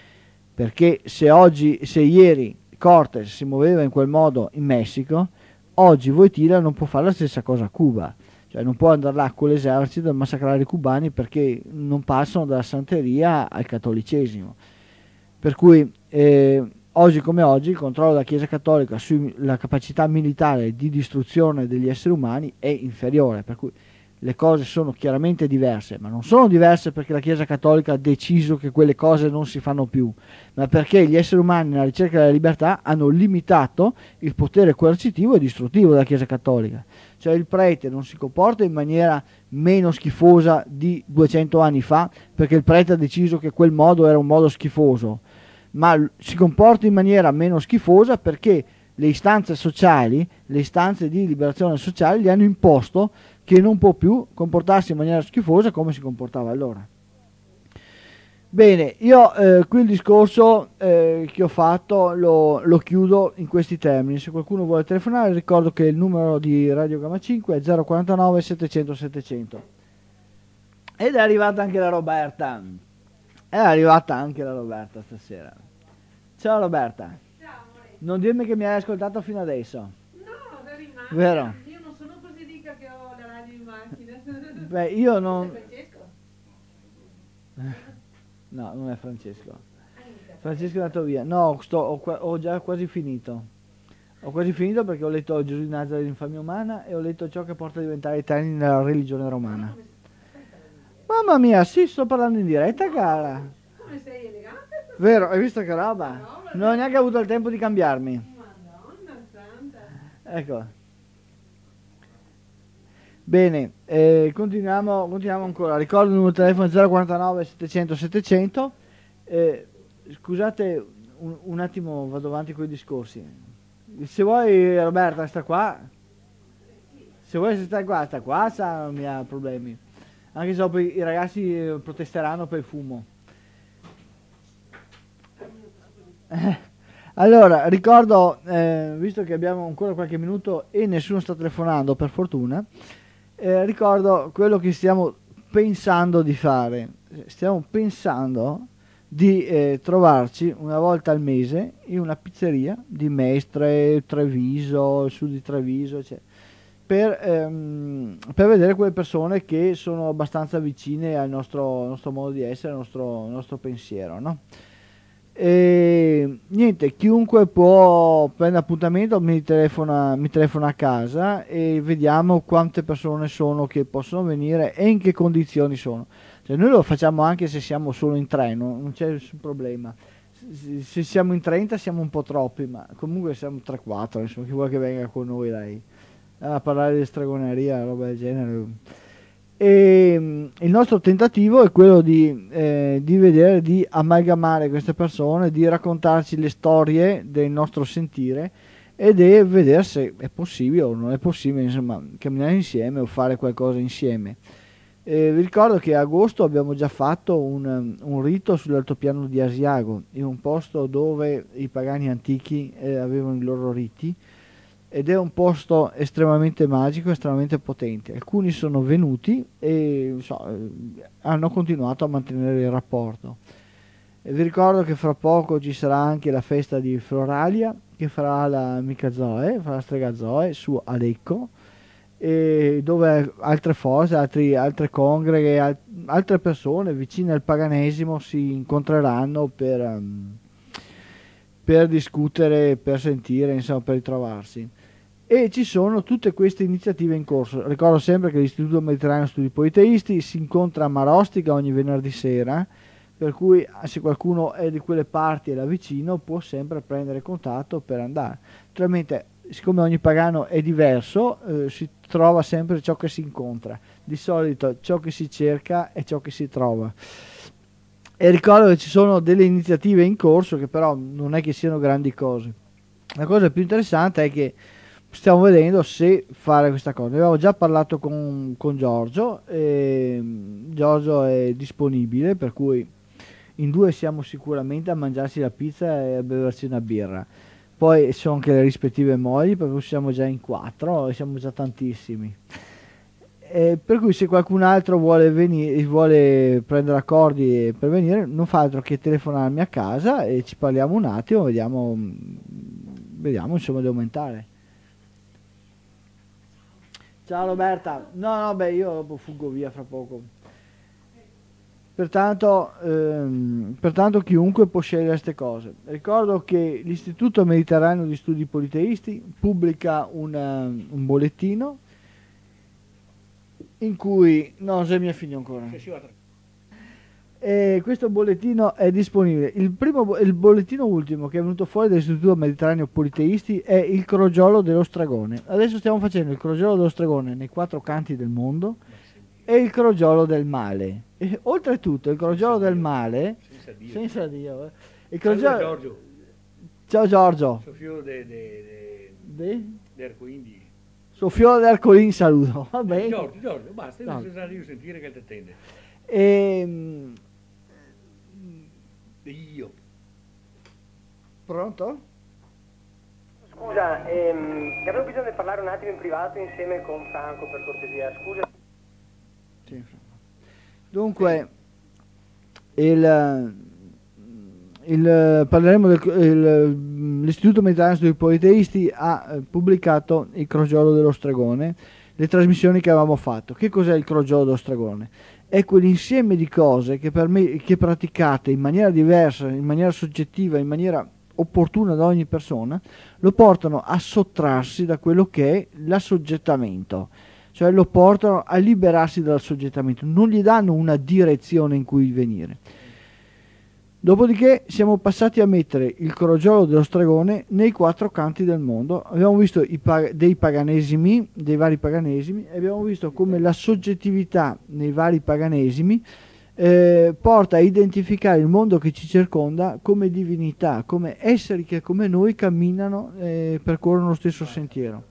Perché se oggi, se ieri Cortes si muoveva in quel modo in Messico, oggi Wojtyla non può fare la stessa cosa a Cuba. Cioè non può andare là con l'esercito e massacrare i cubani perché non passano dalla santeria al cattolicesimo. Per cui eh, oggi come oggi il controllo della Chiesa Cattolica sulla capacità militare di distruzione degli esseri umani è inferiore, per cui le cose sono chiaramente diverse, ma non sono diverse perché la Chiesa Cattolica ha deciso che quelle cose non si fanno più, ma perché gli esseri umani nella ricerca della libertà hanno limitato il potere coercitivo e distruttivo della Chiesa Cattolica. Cioè il prete non si comporta in maniera meno schifosa di duecento anni fa perché il prete ha deciso che quel modo era un modo schifoso, ma si comporta in maniera meno schifosa perché le istanze sociali, le istanze di liberazione sociale gli hanno imposto che non può più comportarsi in maniera schifosa come si comportava allora. Bene, io eh, qui il discorso eh, che ho fatto lo, lo chiudo in questi termini. Se qualcuno vuole telefonare, ricordo che il numero di Radio Gamma cinque è zero quarantanove settecento settecento. Ed è arrivata anche la Roberta. È arrivata anche la Roberta stasera. Ciao Roberta. Ciao amore. Non dirmi che mi hai ascoltato fino adesso. No, per rimane. Vero? Io non sono così ricca che ho la radio in macchina. Beh, io non... Francesco? No, non è Francesco. Anita. Francesco è andato via. No, sto, ho, qua- ho già quasi finito. Ho quasi finito perché ho letto Gesù di Nazareth dell'infamia umana e ho letto ciò che porta a diventare i termini nella religione romana. Mamma mia, sì, sto parlando in diretta, cara. Come sei elegante? Vero, hai visto che roba? No, ma- Non ho neanche avuto il tempo di cambiarmi. Madonna santa. Ecco. Bene, eh, continuiamo, continuiamo ancora. Ricordo il numero di telefono zero quarantanove settecento settecento. Eh, scusate un, un attimo, vado avanti con i discorsi. Se vuoi Roberta sta qua. Se vuoi stare qua, sta qua, sa, non mi ha problemi. Anche se dopo i, i ragazzi eh, protesteranno per il fumo. Eh, Allora, ricordo, eh, visto che abbiamo ancora qualche minuto e nessuno sta telefonando, per fortuna, eh, ricordo quello che stiamo pensando di fare. Stiamo pensando di eh, trovarci una volta al mese in una pizzeria di Mestre, Treviso, su di Treviso, cioè, per, ehm, per vedere quelle persone che sono abbastanza vicine al nostro, nostro modo di essere, al nostro, nostro pensiero, no? E niente, chiunque può prendere appuntamento mi telefona, mi telefona a casa e vediamo quante persone sono che possono venire e in che condizioni sono. Cioè, noi lo facciamo anche se siamo solo in treno, non c'è nessun problema. Se, se siamo in trenta siamo un po' troppi, ma comunque siamo tre quattro, insomma, chi vuole che venga con noi lei a parlare di stregoneria, roba del genere. E mm, il nostro tentativo è quello di, eh, di vedere di amalgamare queste persone, di raccontarci le storie del nostro sentire ed è vedere se è possibile o non è possibile, insomma, camminare insieme o fare qualcosa insieme. Eh, vi ricordo che a agosto abbiamo già fatto un, un rito sull'altopiano di Asiago, in un posto dove i pagani antichi eh, avevano i loro riti, ed è un posto estremamente magico, estremamente potente. Alcuni sono venuti e so, eh, hanno continuato a mantenere il rapporto. E vi ricordo che fra poco ci sarà anche la festa di Floralia che farà la Mica Zoe, farà la strega Zoe su Alecco, e dove altre forze, altri, altre congreghe, al- altre persone vicine al paganesimo si incontreranno per, ehm, per discutere, per sentire, insomma, per ritrovarsi. E ci sono tutte queste iniziative in corso. Ricordo sempre che l'Istituto Mediterraneo Studi Politeisti si incontra a Marostica ogni venerdì sera, per cui se qualcuno è di quelle parti e là vicino può sempre prendere contatto per andare. Naturalmente, siccome ogni pagano è diverso, eh, si trova sempre ciò che si incontra. Di solito ciò che si cerca è ciò che si trova. E ricordo che ci sono delle iniziative in corso che però non è che siano grandi cose. La cosa più interessante è che stiamo vedendo se fare questa cosa. Ne avevo già parlato con, con Giorgio, e Giorgio è disponibile, per cui in due siamo sicuramente a mangiarci la pizza e a beverci una birra. Poi ci sono anche le rispettive mogli, per cui siamo già in quattro, siamo già tantissimi. E per cui se qualcun altro vuole venire, vuole prendere accordi per venire, non fa altro che telefonarmi a casa e ci parliamo un attimo, vediamo, vediamo insomma di aumentare. Ciao Roberta, no no beh io dopo fuggo via fra poco. Pertanto, ehm, pertanto chiunque può scegliere queste cose. Ricordo che l'Istituto Mediterraneo di Studi Politeisti pubblica una- un bollettino in cui... No, se mi è finito ancora. E questo bollettino è disponibile. Il, primo, bo- il bollettino ultimo che è venuto fuori dall'Istituto Mediterraneo Politeisti è il crogiolo dello Stragone. Adesso stiamo facendo il crogiolo dello Stragone nei quattro canti del mondo e il crogiolo del male. E, oltretutto, il crogiolo del male, Senza Dio. senza Dio, eh, il Saluta crogiolo... Giorgio, Ciao Giorgio. suo figlio de, de, de, De? de Arcoindi. Sofio d'Arcolin saluto. Va bene. Giorgio, Giorgio, basta, No. non necessario sentire che ti attende. E, Io. Pronto? Scusa, ehm, avevo bisogno di parlare un attimo in privato insieme con Franco, per cortesia. Scusa. Sì. Dunque, il, il, parleremo del l'Istituto Mediterraneo Studi Politeisti ha pubblicato Il crogiolo dello stregone, le trasmissioni che avevamo fatto. Che cos'è il crogiolo dello stregone? È quell'insieme di cose che, per me, che praticate in maniera diversa, in maniera soggettiva, in maniera opportuna da ogni persona, lo portano a sottrarsi da quello che è l'assoggettamento, cioè lo portano a liberarsi dall'assoggettamento, non gli danno una direzione in cui venire. Dopodiché siamo passati a mettere il crogiolo dello stregone nei quattro canti del mondo. Abbiamo visto i pag- dei paganesimi, dei vari paganesimi, e abbiamo visto come la soggettività nei vari paganesimi eh, porta a identificare il mondo che ci circonda come divinità, come esseri che come noi camminano e percorrono lo stesso sentiero.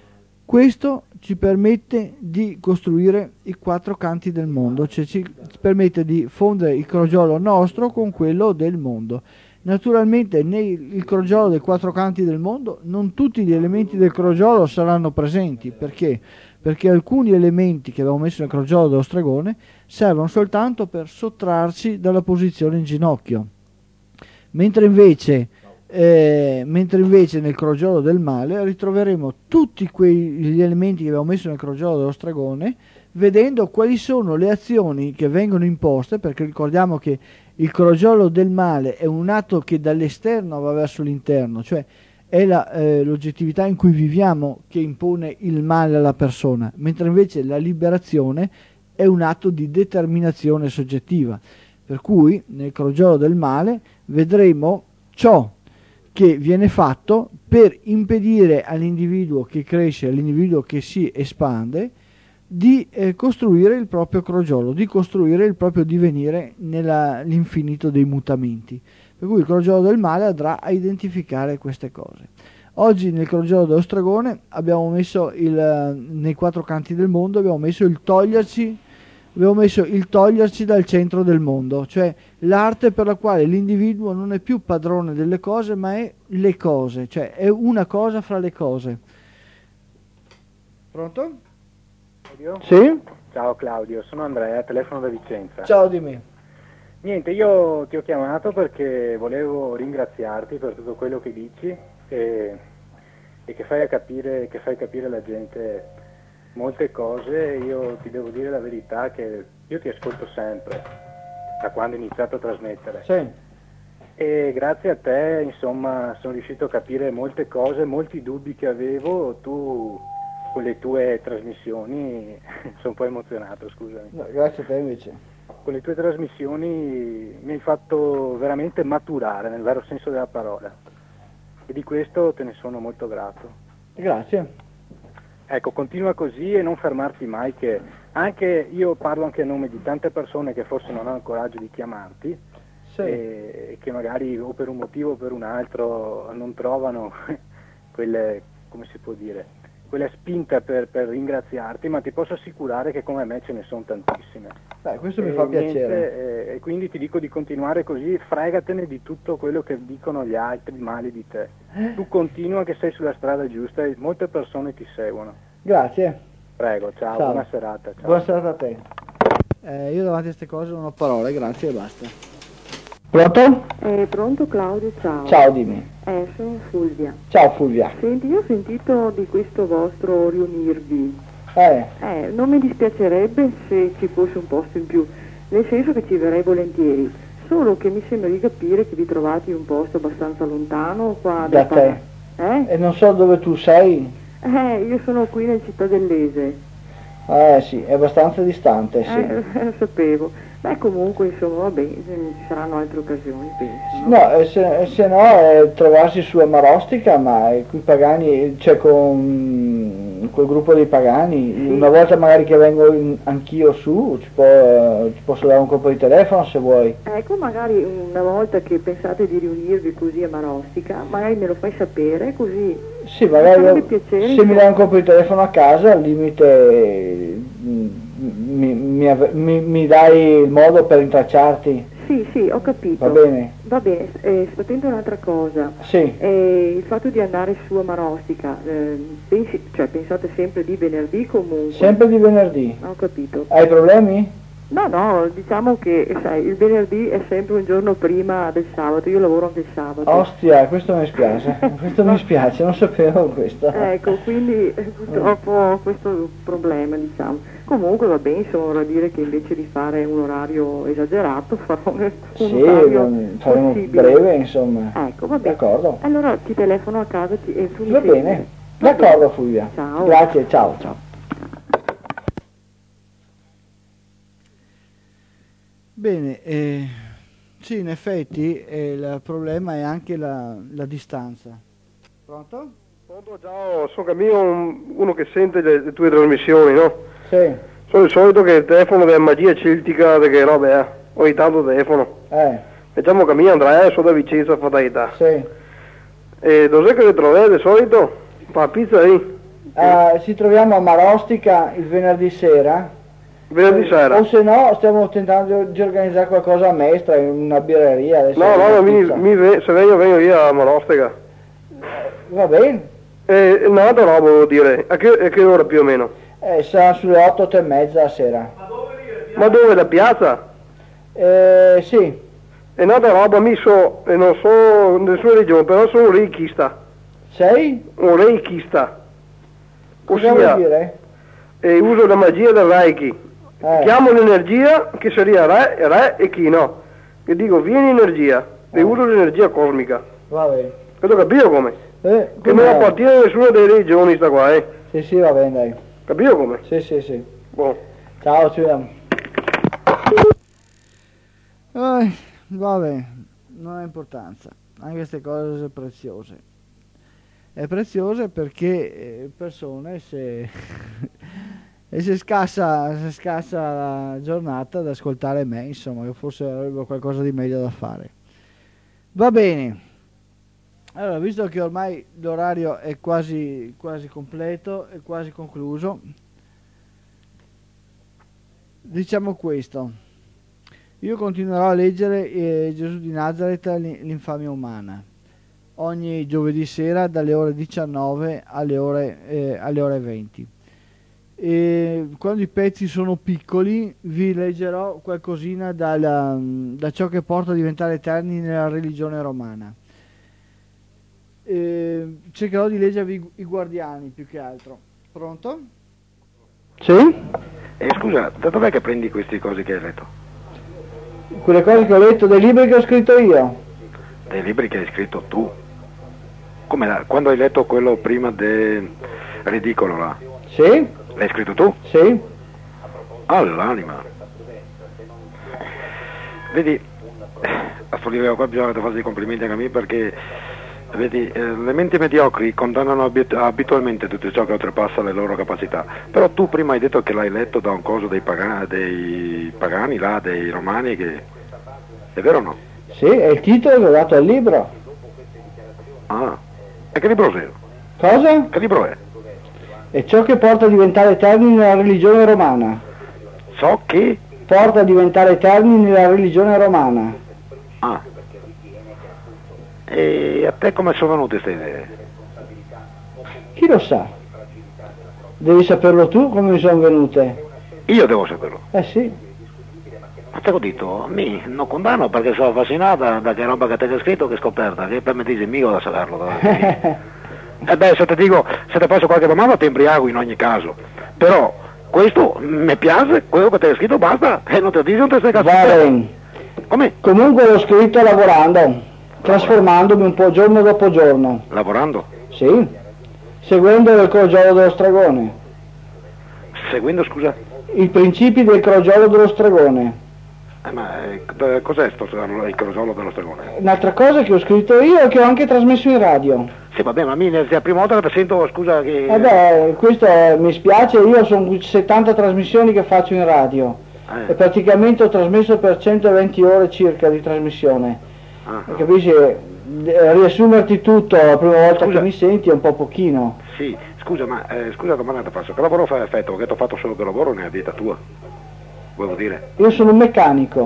Questo ci permette di costruire i quattro canti del mondo, cioè ci permette di fondere il crogiolo nostro con quello del mondo. Naturalmente nel crogiolo dei quattro canti del mondo non tutti gli elementi del crogiolo saranno presenti. Perché? Perché alcuni elementi che abbiamo messo nel crogiolo dello stregone servono soltanto per sottrarci dalla posizione in ginocchio, mentre invece Eh, mentre invece nel crogiolo del male ritroveremo tutti quegli elementi che abbiamo messo nel crogiolo dello stregone, vedendo quali sono le azioni che vengono imposte, perché ricordiamo che il crogiolo del male è un atto che dall'esterno va verso l'interno, cioè è la, eh, l'oggettività in cui viviamo che impone il male alla persona, mentre invece la liberazione è un atto di determinazione soggettiva, per cui nel crogiolo del male vedremo ciò che viene fatto per impedire all'individuo che cresce, all'individuo che si espande, di eh, costruire il proprio crogiolo, di costruire il proprio divenire nell'infinito dei mutamenti. Per cui il crogiolo del male andrà a identificare queste cose. Oggi nel crogiolo dello stregone abbiamo messo il, nei quattro canti del mondo abbiamo messo il toglierci Abbiamo messo il toglierci dal centro del mondo, cioè l'arte per la quale l'individuo non è più padrone delle cose, ma è le cose, cioè è una cosa fra le cose. Pronto? Claudio? Sì? Ciao Claudio, sono Andrea, telefono da Vicenza. Ciao di me. Niente, io ti ho chiamato perché volevo ringraziarti per tutto quello che dici e, e che fai a capire, che fai capire alla gente molte cose. Io ti devo dire la verità che io ti ascolto sempre, da quando ho iniziato a trasmettere. Sì. E grazie a te, insomma, sono riuscito a capire molte cose, molti dubbi che avevo. Tu, con le tue trasmissioni, sono un po' emozionato, scusami. No, grazie a te invece. Con le tue trasmissioni mi hai fatto veramente maturare, nel vero senso della parola. E di questo te ne sono molto grato. Grazie. Ecco, continua così e non fermarti mai, che anche io parlo anche a nome di tante persone che forse non hanno il coraggio di chiamarti, Sì. e che magari o per un motivo o per un altro non trovano quelle, come si può dire, quella spinta per, per ringraziarti, ma ti posso assicurare che come me ce ne sono tantissime. Beh, questo mi E fa niente, piacere. E, e quindi ti dico di continuare così, fregatene di tutto quello che dicono gli altri male di te. Tu continua che sei sulla strada giusta e molte persone ti seguono. Grazie. Prego, ciao, Ciao. buona serata. Ciao. Buona serata a te. Eh, io davanti a queste cose non ho parole, grazie e basta. Pronto? Eh, pronto Claudio, ciao. Ciao, dimmi. Eh, sono Fulvia. Ciao Fulvia. Senti, io ho sentito di questo vostro riunirvi. Eh, Eh, non mi dispiacerebbe se ci fosse un posto in più, nel senso che ci verrei volentieri. Solo che mi sembra di capire che vi trovate in un posto abbastanza lontano qua da da te. Eh? E non so dove tu sei. Eh, io sono qui nel città dell'Ese. Eh sì, è abbastanza distante, sì. Eh, lo sapevo. Beh, comunque, insomma, vabbè, ci saranno altre occasioni, penso. No? No, eh, se, se no è trovarsi su Amarostica, ma eh, qui pagani, cioè con quel gruppo dei pagani, Sì. Una volta magari che vengo in- anch'io su, ci, può, eh, ci posso dare un colpo di telefono se vuoi. Ecco, magari una volta che pensate di riunirvi così a Marostica, magari me lo fai sapere, così Sì, magari farebbe io- piacere, se mi insomma. dai un colpo di telefono a casa, al limite mm, mi, mi ave- mi- mi dai il modo per intracciarti. sì, sì, ho capito. Va bene? Va bene, eh, sto attento a un'altra cosa. Sì. Eh, il fatto di andare su a Marostica, eh, pensi, cioè pensate sempre di venerdì comunque? Sempre di venerdì. Ho capito. Hai problemi? No, no, diciamo che sai, il venerdì è sempre un giorno prima del sabato, io lavoro anche il sabato. Ostia, questo mi spiace, questo mi spiace, non sapevo questo. Ecco, quindi eh, purtroppo ho questo problema, diciamo. Comunque va bene, insomma, vorrà dire che invece di fare un orario esagerato farò un, un Sì, orario faremo possibile. breve, insomma. Ecco, va bene. D'accordo. Allora ti telefono a casa ti- e tu mi Va segni. bene, Va d'accordo bene. Fulvia. Ciao. Grazie, ciao, ciao. Bene, eh, sì, in effetti eh, il problema è anche la, la distanza. Pronto? Pronto, ciao, sono Camillo, un- uno che sente le, le tue trasmissioni, no? Sì, Sono il solito che il telefono della magia celtica, che roba è, ogni tanto telefono. eh, Diciamo Camillo Andrea, sono da Vicenza, fatalità. sì. E dov'è che le trovate di solito? Fa la pizza lì, Eh, ci troviamo a Marostica il venerdì sera. venerdì sera. O se no, stiamo tentando di organizzare qualcosa a Mestra, in una birreria. Adesso No, no, una no, mi, pizza. mi ve- se vengo vengo io a Marostica. Va bene, E un'altra roba volevo dire, a che, a che ora più o meno? eh, sarà sulle otto, otto e mezza la sera. Ma dove, la piazza? Eh, sì, E un'altra roba, mi so, e non so nessuna religione, però sono un reichista. sei? Un reichista. Cosa Ossia, vuol dire? e uso la magia del Reiki. Eh, Chiamo l'energia che sarebbe re, re e chi no. E dico vieni energia e Eh. uso l'energia cosmica. va bene. Credo capito come? Eh, Che non com'è? appartiene a nessuna delle religioni sta qua, eh. Sì, sì, va bene, dai. Capito come? Sì, sì, sì. Boh. Ciao, ci vediamo. Eh, vabbè, non ha importanza. Anche queste cose sono preziose. È preziose perché eh, persone se... e se scassa, se scassa la giornata ad ascoltare me, insomma, che forse avrebbero qualcosa di meglio da fare. Va bene. Allora, visto che ormai l'orario è quasi, quasi completo, è quasi concluso, diciamo questo. Io continuerò a leggere eh, Gesù di Nazareth, l'in- l'infamia umana, ogni giovedì sera dalle ore diciannove alle ore, eh, alle ore venti. E quando i pezzi sono piccoli vi leggerò qualcosina dalla- da ciò che porta a diventare eterni nella religione romana. E cercherò di leggervi i- i guardiani più che altro. Pronto? Sì? E scusa, da dov'è che prendi queste cose che hai letto? Quelle cose che ho letto dei libri che ho scritto io. Dei libri che hai scritto tu? Come la- quando hai letto quello prima del ridicolo là? Sì? L'hai scritto tu? Sì? All'anima. Vedi, a sto livello qua bisogna fare dei complimenti anche a me perché, vedi, eh, le menti mediocri condannano abit- abitualmente tutto ciò che oltrepassa le loro capacità. Però tu prima hai detto che l'hai letto da un coso dei pagani, dei pagani là, dei romani, che... è vero o no? Sì, è il titolo che ho dato al libro. Ah, e che libro sei? Cosa? Che libro è? È ciò che porta a diventare eterni nella religione romana. So che... Porta a diventare eterni nella religione romana. Ah. E a te come sono venute queste idee? Chi lo sa? Devi saperlo tu come mi sono venute. Io devo saperlo. Eh sì. Ma te l'ho detto, mi non condanno perché sono affascinata da che roba che te hai scritto che scoperta, che per me dici mica da saperlo. E beh, se ti dico, se ti faccio qualche domanda ti imbriaco in ogni caso. Però questo mi piace, quello che ti hai scritto basta, e non ti dici non ti stai Va cazzo. bene. Come? Comunque l'ho scritto lavorando, trasformandomi un po' giorno dopo giorno. Lavorando? Sì. Seguendo il crogiolo dello stregone. Seguendo, scusa? I principi del crogiolo dello stregone. Eh, ma eh, c- cos'è sto, il crogiolo dello stregone? Un'altra cosa che ho scritto io e che ho anche trasmesso in radio. Sì, vabbè, ma mi è la prima volta che ti sento, scusa, che... Eh beh, questo è- mi spiace, io sono settanta trasmissioni che faccio in radio Eh. e praticamente ho trasmesso per centoventi ore circa di trasmissione. Ah, ah. Capisci? Eh, Riassumerti tutto la prima volta Scusa. che mi senti è un po' pochino. Sì, scusa, ma eh, scusa domanda ti faccio, che lavoro fa effetto? Che ti ho fatto solo che lavoro nella vita tua? Volevo dire. Io sono un meccanico.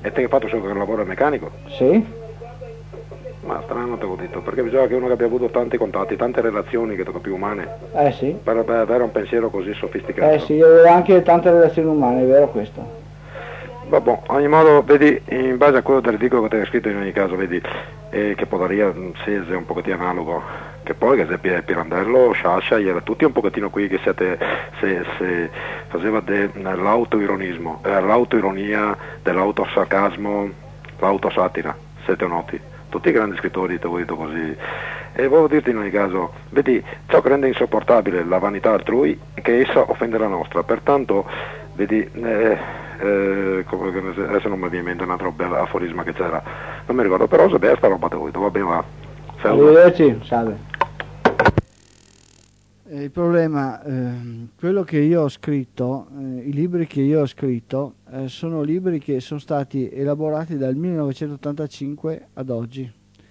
E te che hai fatto solo il lavoro meccanico? Sì. Ma strano te l'ho detto, perché bisogna che uno che abbia avuto tanti contatti, tante relazioni che tocca più umane, Eh sì. per, per avere un pensiero così sofisticato. Eh sì, io avevo anche tante relazioni umane, è vero questo. Vabbè, ogni modo, vedi, in base a quello dell'articolo che ti hai scritto in ogni caso, vedi, eh, che potrebbe essere un pochettino analogo, che poi che se Pirandello, Sciascia, era tutti un pochettino qui che siete, se, se faceva dell'autoironismo, eh, l'autoironia, dell'autosarcasmo, l'autosatira, siete noti, tutti i grandi scrittori, ti ho detto così. E volevo dirti in ogni caso, vedi, ciò che rende insopportabile la vanità altrui è che essa offende la nostra, pertanto, vedi, eh, Eh, come, adesso non mi viene in mente un altro bel aforisma che c'era, non mi ricordo, però se beh sta roba te ho detto, va bene, va. Arrivederci, salve. Eh, il problema, eh, quello che io ho scritto, eh, i libri che io ho scritto eh, sono libri che sono stati elaborati dal millenovecentottantacinque ad oggi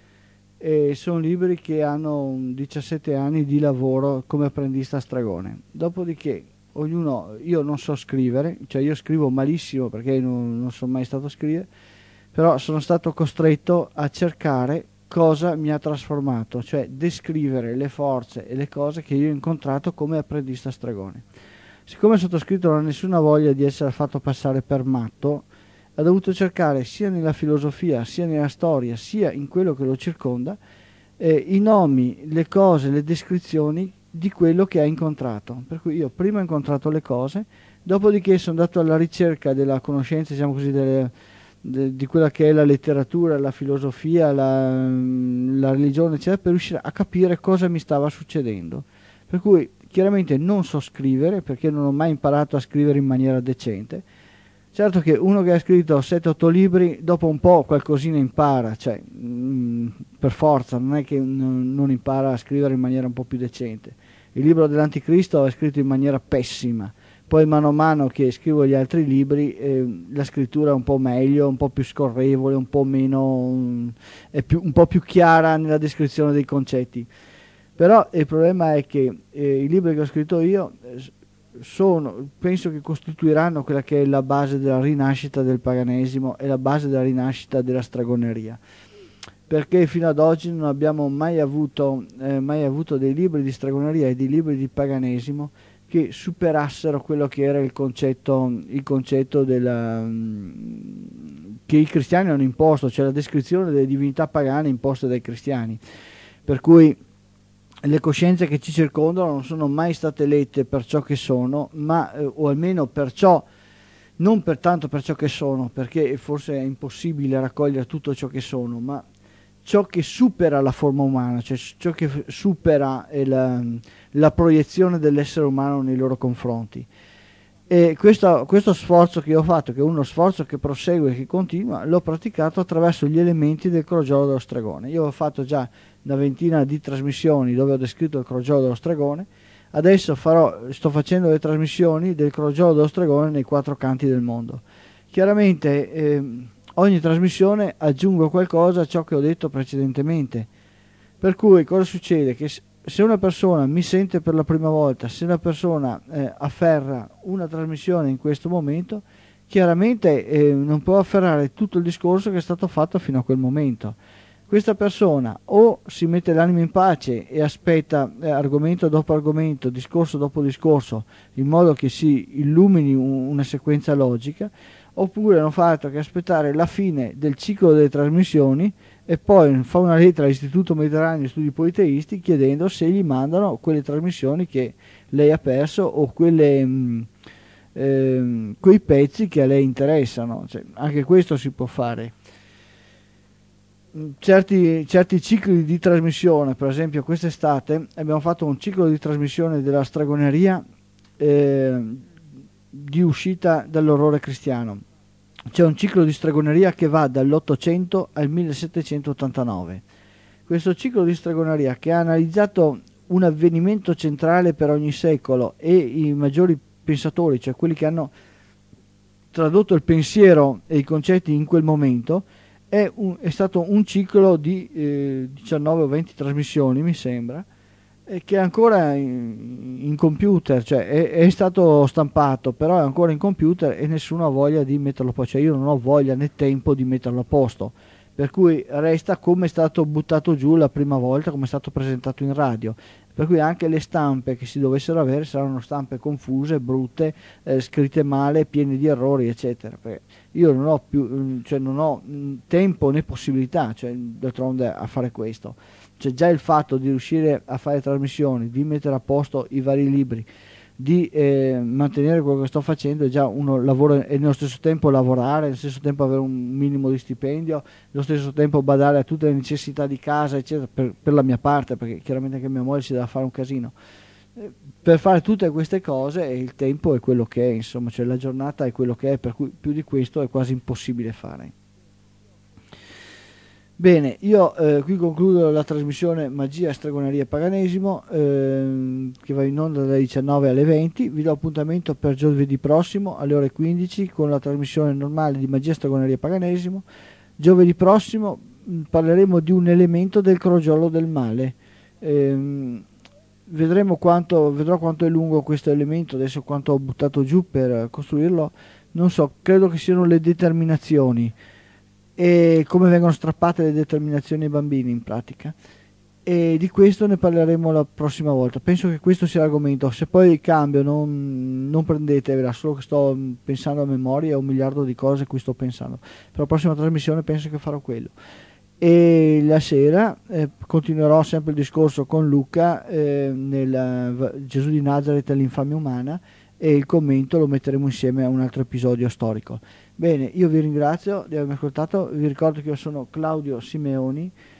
e sono libri che hanno diciassette anni di lavoro come apprendista a Stragone. Dopodiché ognuno, io non so scrivere, cioè io scrivo malissimo perché non, non sono mai stato a scrivere, però sono stato costretto a cercare cosa mi ha trasformato, cioè descrivere le forze e le cose che io ho incontrato come apprendista a Stragone. Siccome il sottoscritto non ha nessuna voglia di essere fatto passare per matto, ha dovuto cercare sia nella filosofia, sia nella storia, sia in quello che lo circonda, eh, i nomi, le cose, le descrizioni di quello che ha incontrato. Per cui io prima ho incontrato le cose, dopodiché sono andato alla ricerca della conoscenza, diciamo così, delle, de, di quella che è la letteratura, la filosofia, la, la religione, eccetera, per riuscire a capire cosa mi stava succedendo. Per cui chiaramente non so scrivere, perché non ho mai imparato a scrivere in maniera decente. Certo che uno che ha scritto sette otto libri, dopo un po' qualcosina impara, cioè mh, per forza, non è che n- non impara a scrivere in maniera un po' più decente. Il libro dell'Anticristo è scritto in maniera pessima, poi mano a mano che scrivo gli altri libri eh, la scrittura è un po' meglio, un po' più scorrevole, un po' meno, mh, è più, un po' più chiara nella descrizione dei concetti. Però il problema è che eh, i libri che ho scritto io eh, sono, penso che costituiranno quella che è la base della rinascita del paganesimo e la base della rinascita della stragoneria, perché fino ad oggi non abbiamo mai avuto, eh, mai avuto dei libri di stragoneria e dei libri di paganesimo che superassero quello che era il concetto, il concetto della, mh, che i cristiani hanno imposto, cioè la descrizione delle divinità pagane imposte dai cristiani, per cui le coscienze che ci circondano non sono mai state lette per ciò che sono, ma eh, o almeno per ciò, non per tanto per ciò che sono, perché forse è impossibile raccogliere tutto ciò che sono, ma ciò che supera la forma umana, cioè ciò che f- supera eh, la, la proiezione dell'essere umano nei loro confronti. E questo, questo sforzo che ho fatto, che è uno sforzo che prosegue e che continua, l'ho praticato attraverso gli elementi del crogiolo dello Stragone. Io ho fatto già una ventina di trasmissioni dove ho descritto il crogiolo dello Stragone, adesso farò, sto facendo le trasmissioni del crogiolo dello Stragone nei quattro canti del mondo. Chiaramente eh, ogni trasmissione aggiungo qualcosa a ciò che ho detto precedentemente, per cui cosa succede? Che se una persona mi sente per la prima volta, se una persona eh, afferra una trasmissione in questo momento, chiaramente eh, non può afferrare tutto il discorso che è stato fatto fino a quel momento. Questa persona o si mette l'anima in pace e aspetta eh, argomento dopo argomento, discorso dopo discorso, in modo che si illumini un, una sequenza logica, oppure non fa altro che aspettare la fine del ciclo delle trasmissioni e poi fa una lettera all'Istituto Mediterraneo Studi Politeisti chiedendo se gli mandano quelle trasmissioni che lei ha perso o quelle, mh, eh, quei pezzi che a lei interessano. Cioè, anche questo si può fare. Certi, certi cicli di trasmissione, per esempio quest'estate abbiamo fatto un ciclo di trasmissione della stragoneria eh, di uscita dall'orrore cristiano. C'è un ciclo di stragoneria che va dall'ottocento al millesettecentottantanove. Questo ciclo di stragoneria, che ha analizzato un avvenimento centrale per ogni secolo e i maggiori pensatori, cioè quelli che hanno tradotto il pensiero e i concetti in quel momento, è, un, è stato un ciclo di eh, diciannove o venti trasmissioni, mi sembra, e che è ancora in, in computer, cioè è, è stato stampato, però è ancora in computer e nessuno ha voglia di metterlo a posto, cioè io non ho voglia né tempo di metterlo a posto, per cui resta come è stato buttato giù la prima volta, come è stato presentato in radio, per cui anche le stampe che si dovessero avere saranno stampe confuse, brutte, eh, scritte male, piene di errori, eccetera, perché io non ho più, cioè non ho mh, tempo né possibilità, cioè d'altronde a fare questo. Cioè già il fatto di riuscire a fare trasmissioni, di mettere a posto i vari libri, di eh, mantenere quello che sto facendo è già uno lavoro, e nello stesso tempo lavorare, nello stesso tempo avere un minimo di stipendio, nello stesso tempo badare a tutte le necessità di casa, eccetera, per, per la mia parte, perché chiaramente anche mia moglie si deve fare un casino. Eh, per fare tutte queste cose il tempo è quello che è, insomma, cioè la giornata è quello che è, per cui più di questo è quasi impossibile fare. Bene, io eh, qui concludo la trasmissione Magia, Stregoneria e Paganesimo, ehm, che va in onda dalle diciannove alle venti. Vi do appuntamento per giovedì prossimo alle ore quindici con la trasmissione normale di Magia, Stregoneria e Paganesimo. Giovedì prossimo mh, parleremo di un elemento del crogiolo del male. Ehm, vedremo quanto, vedrò quanto è lungo questo elemento, adesso quanto ho buttato giù per costruirlo, non so, credo che siano le determinazioni e come vengono strappate le determinazioni ai bambini in pratica, e di questo ne parleremo la prossima volta. Penso che questo sia l'argomento, se poi cambio non, non prendetevela, solo che sto pensando a memoria, un miliardo di cose a cui sto pensando. Per la prossima trasmissione penso che farò quello, e la sera eh, continuerò sempre il discorso con Luca eh, nel Gesù di Nazareth e l'infamia umana, e il commento lo metteremo insieme a un altro episodio storico. Bene, io vi ringrazio di avermi ascoltato, vi ricordo che io sono Claudio Simeoni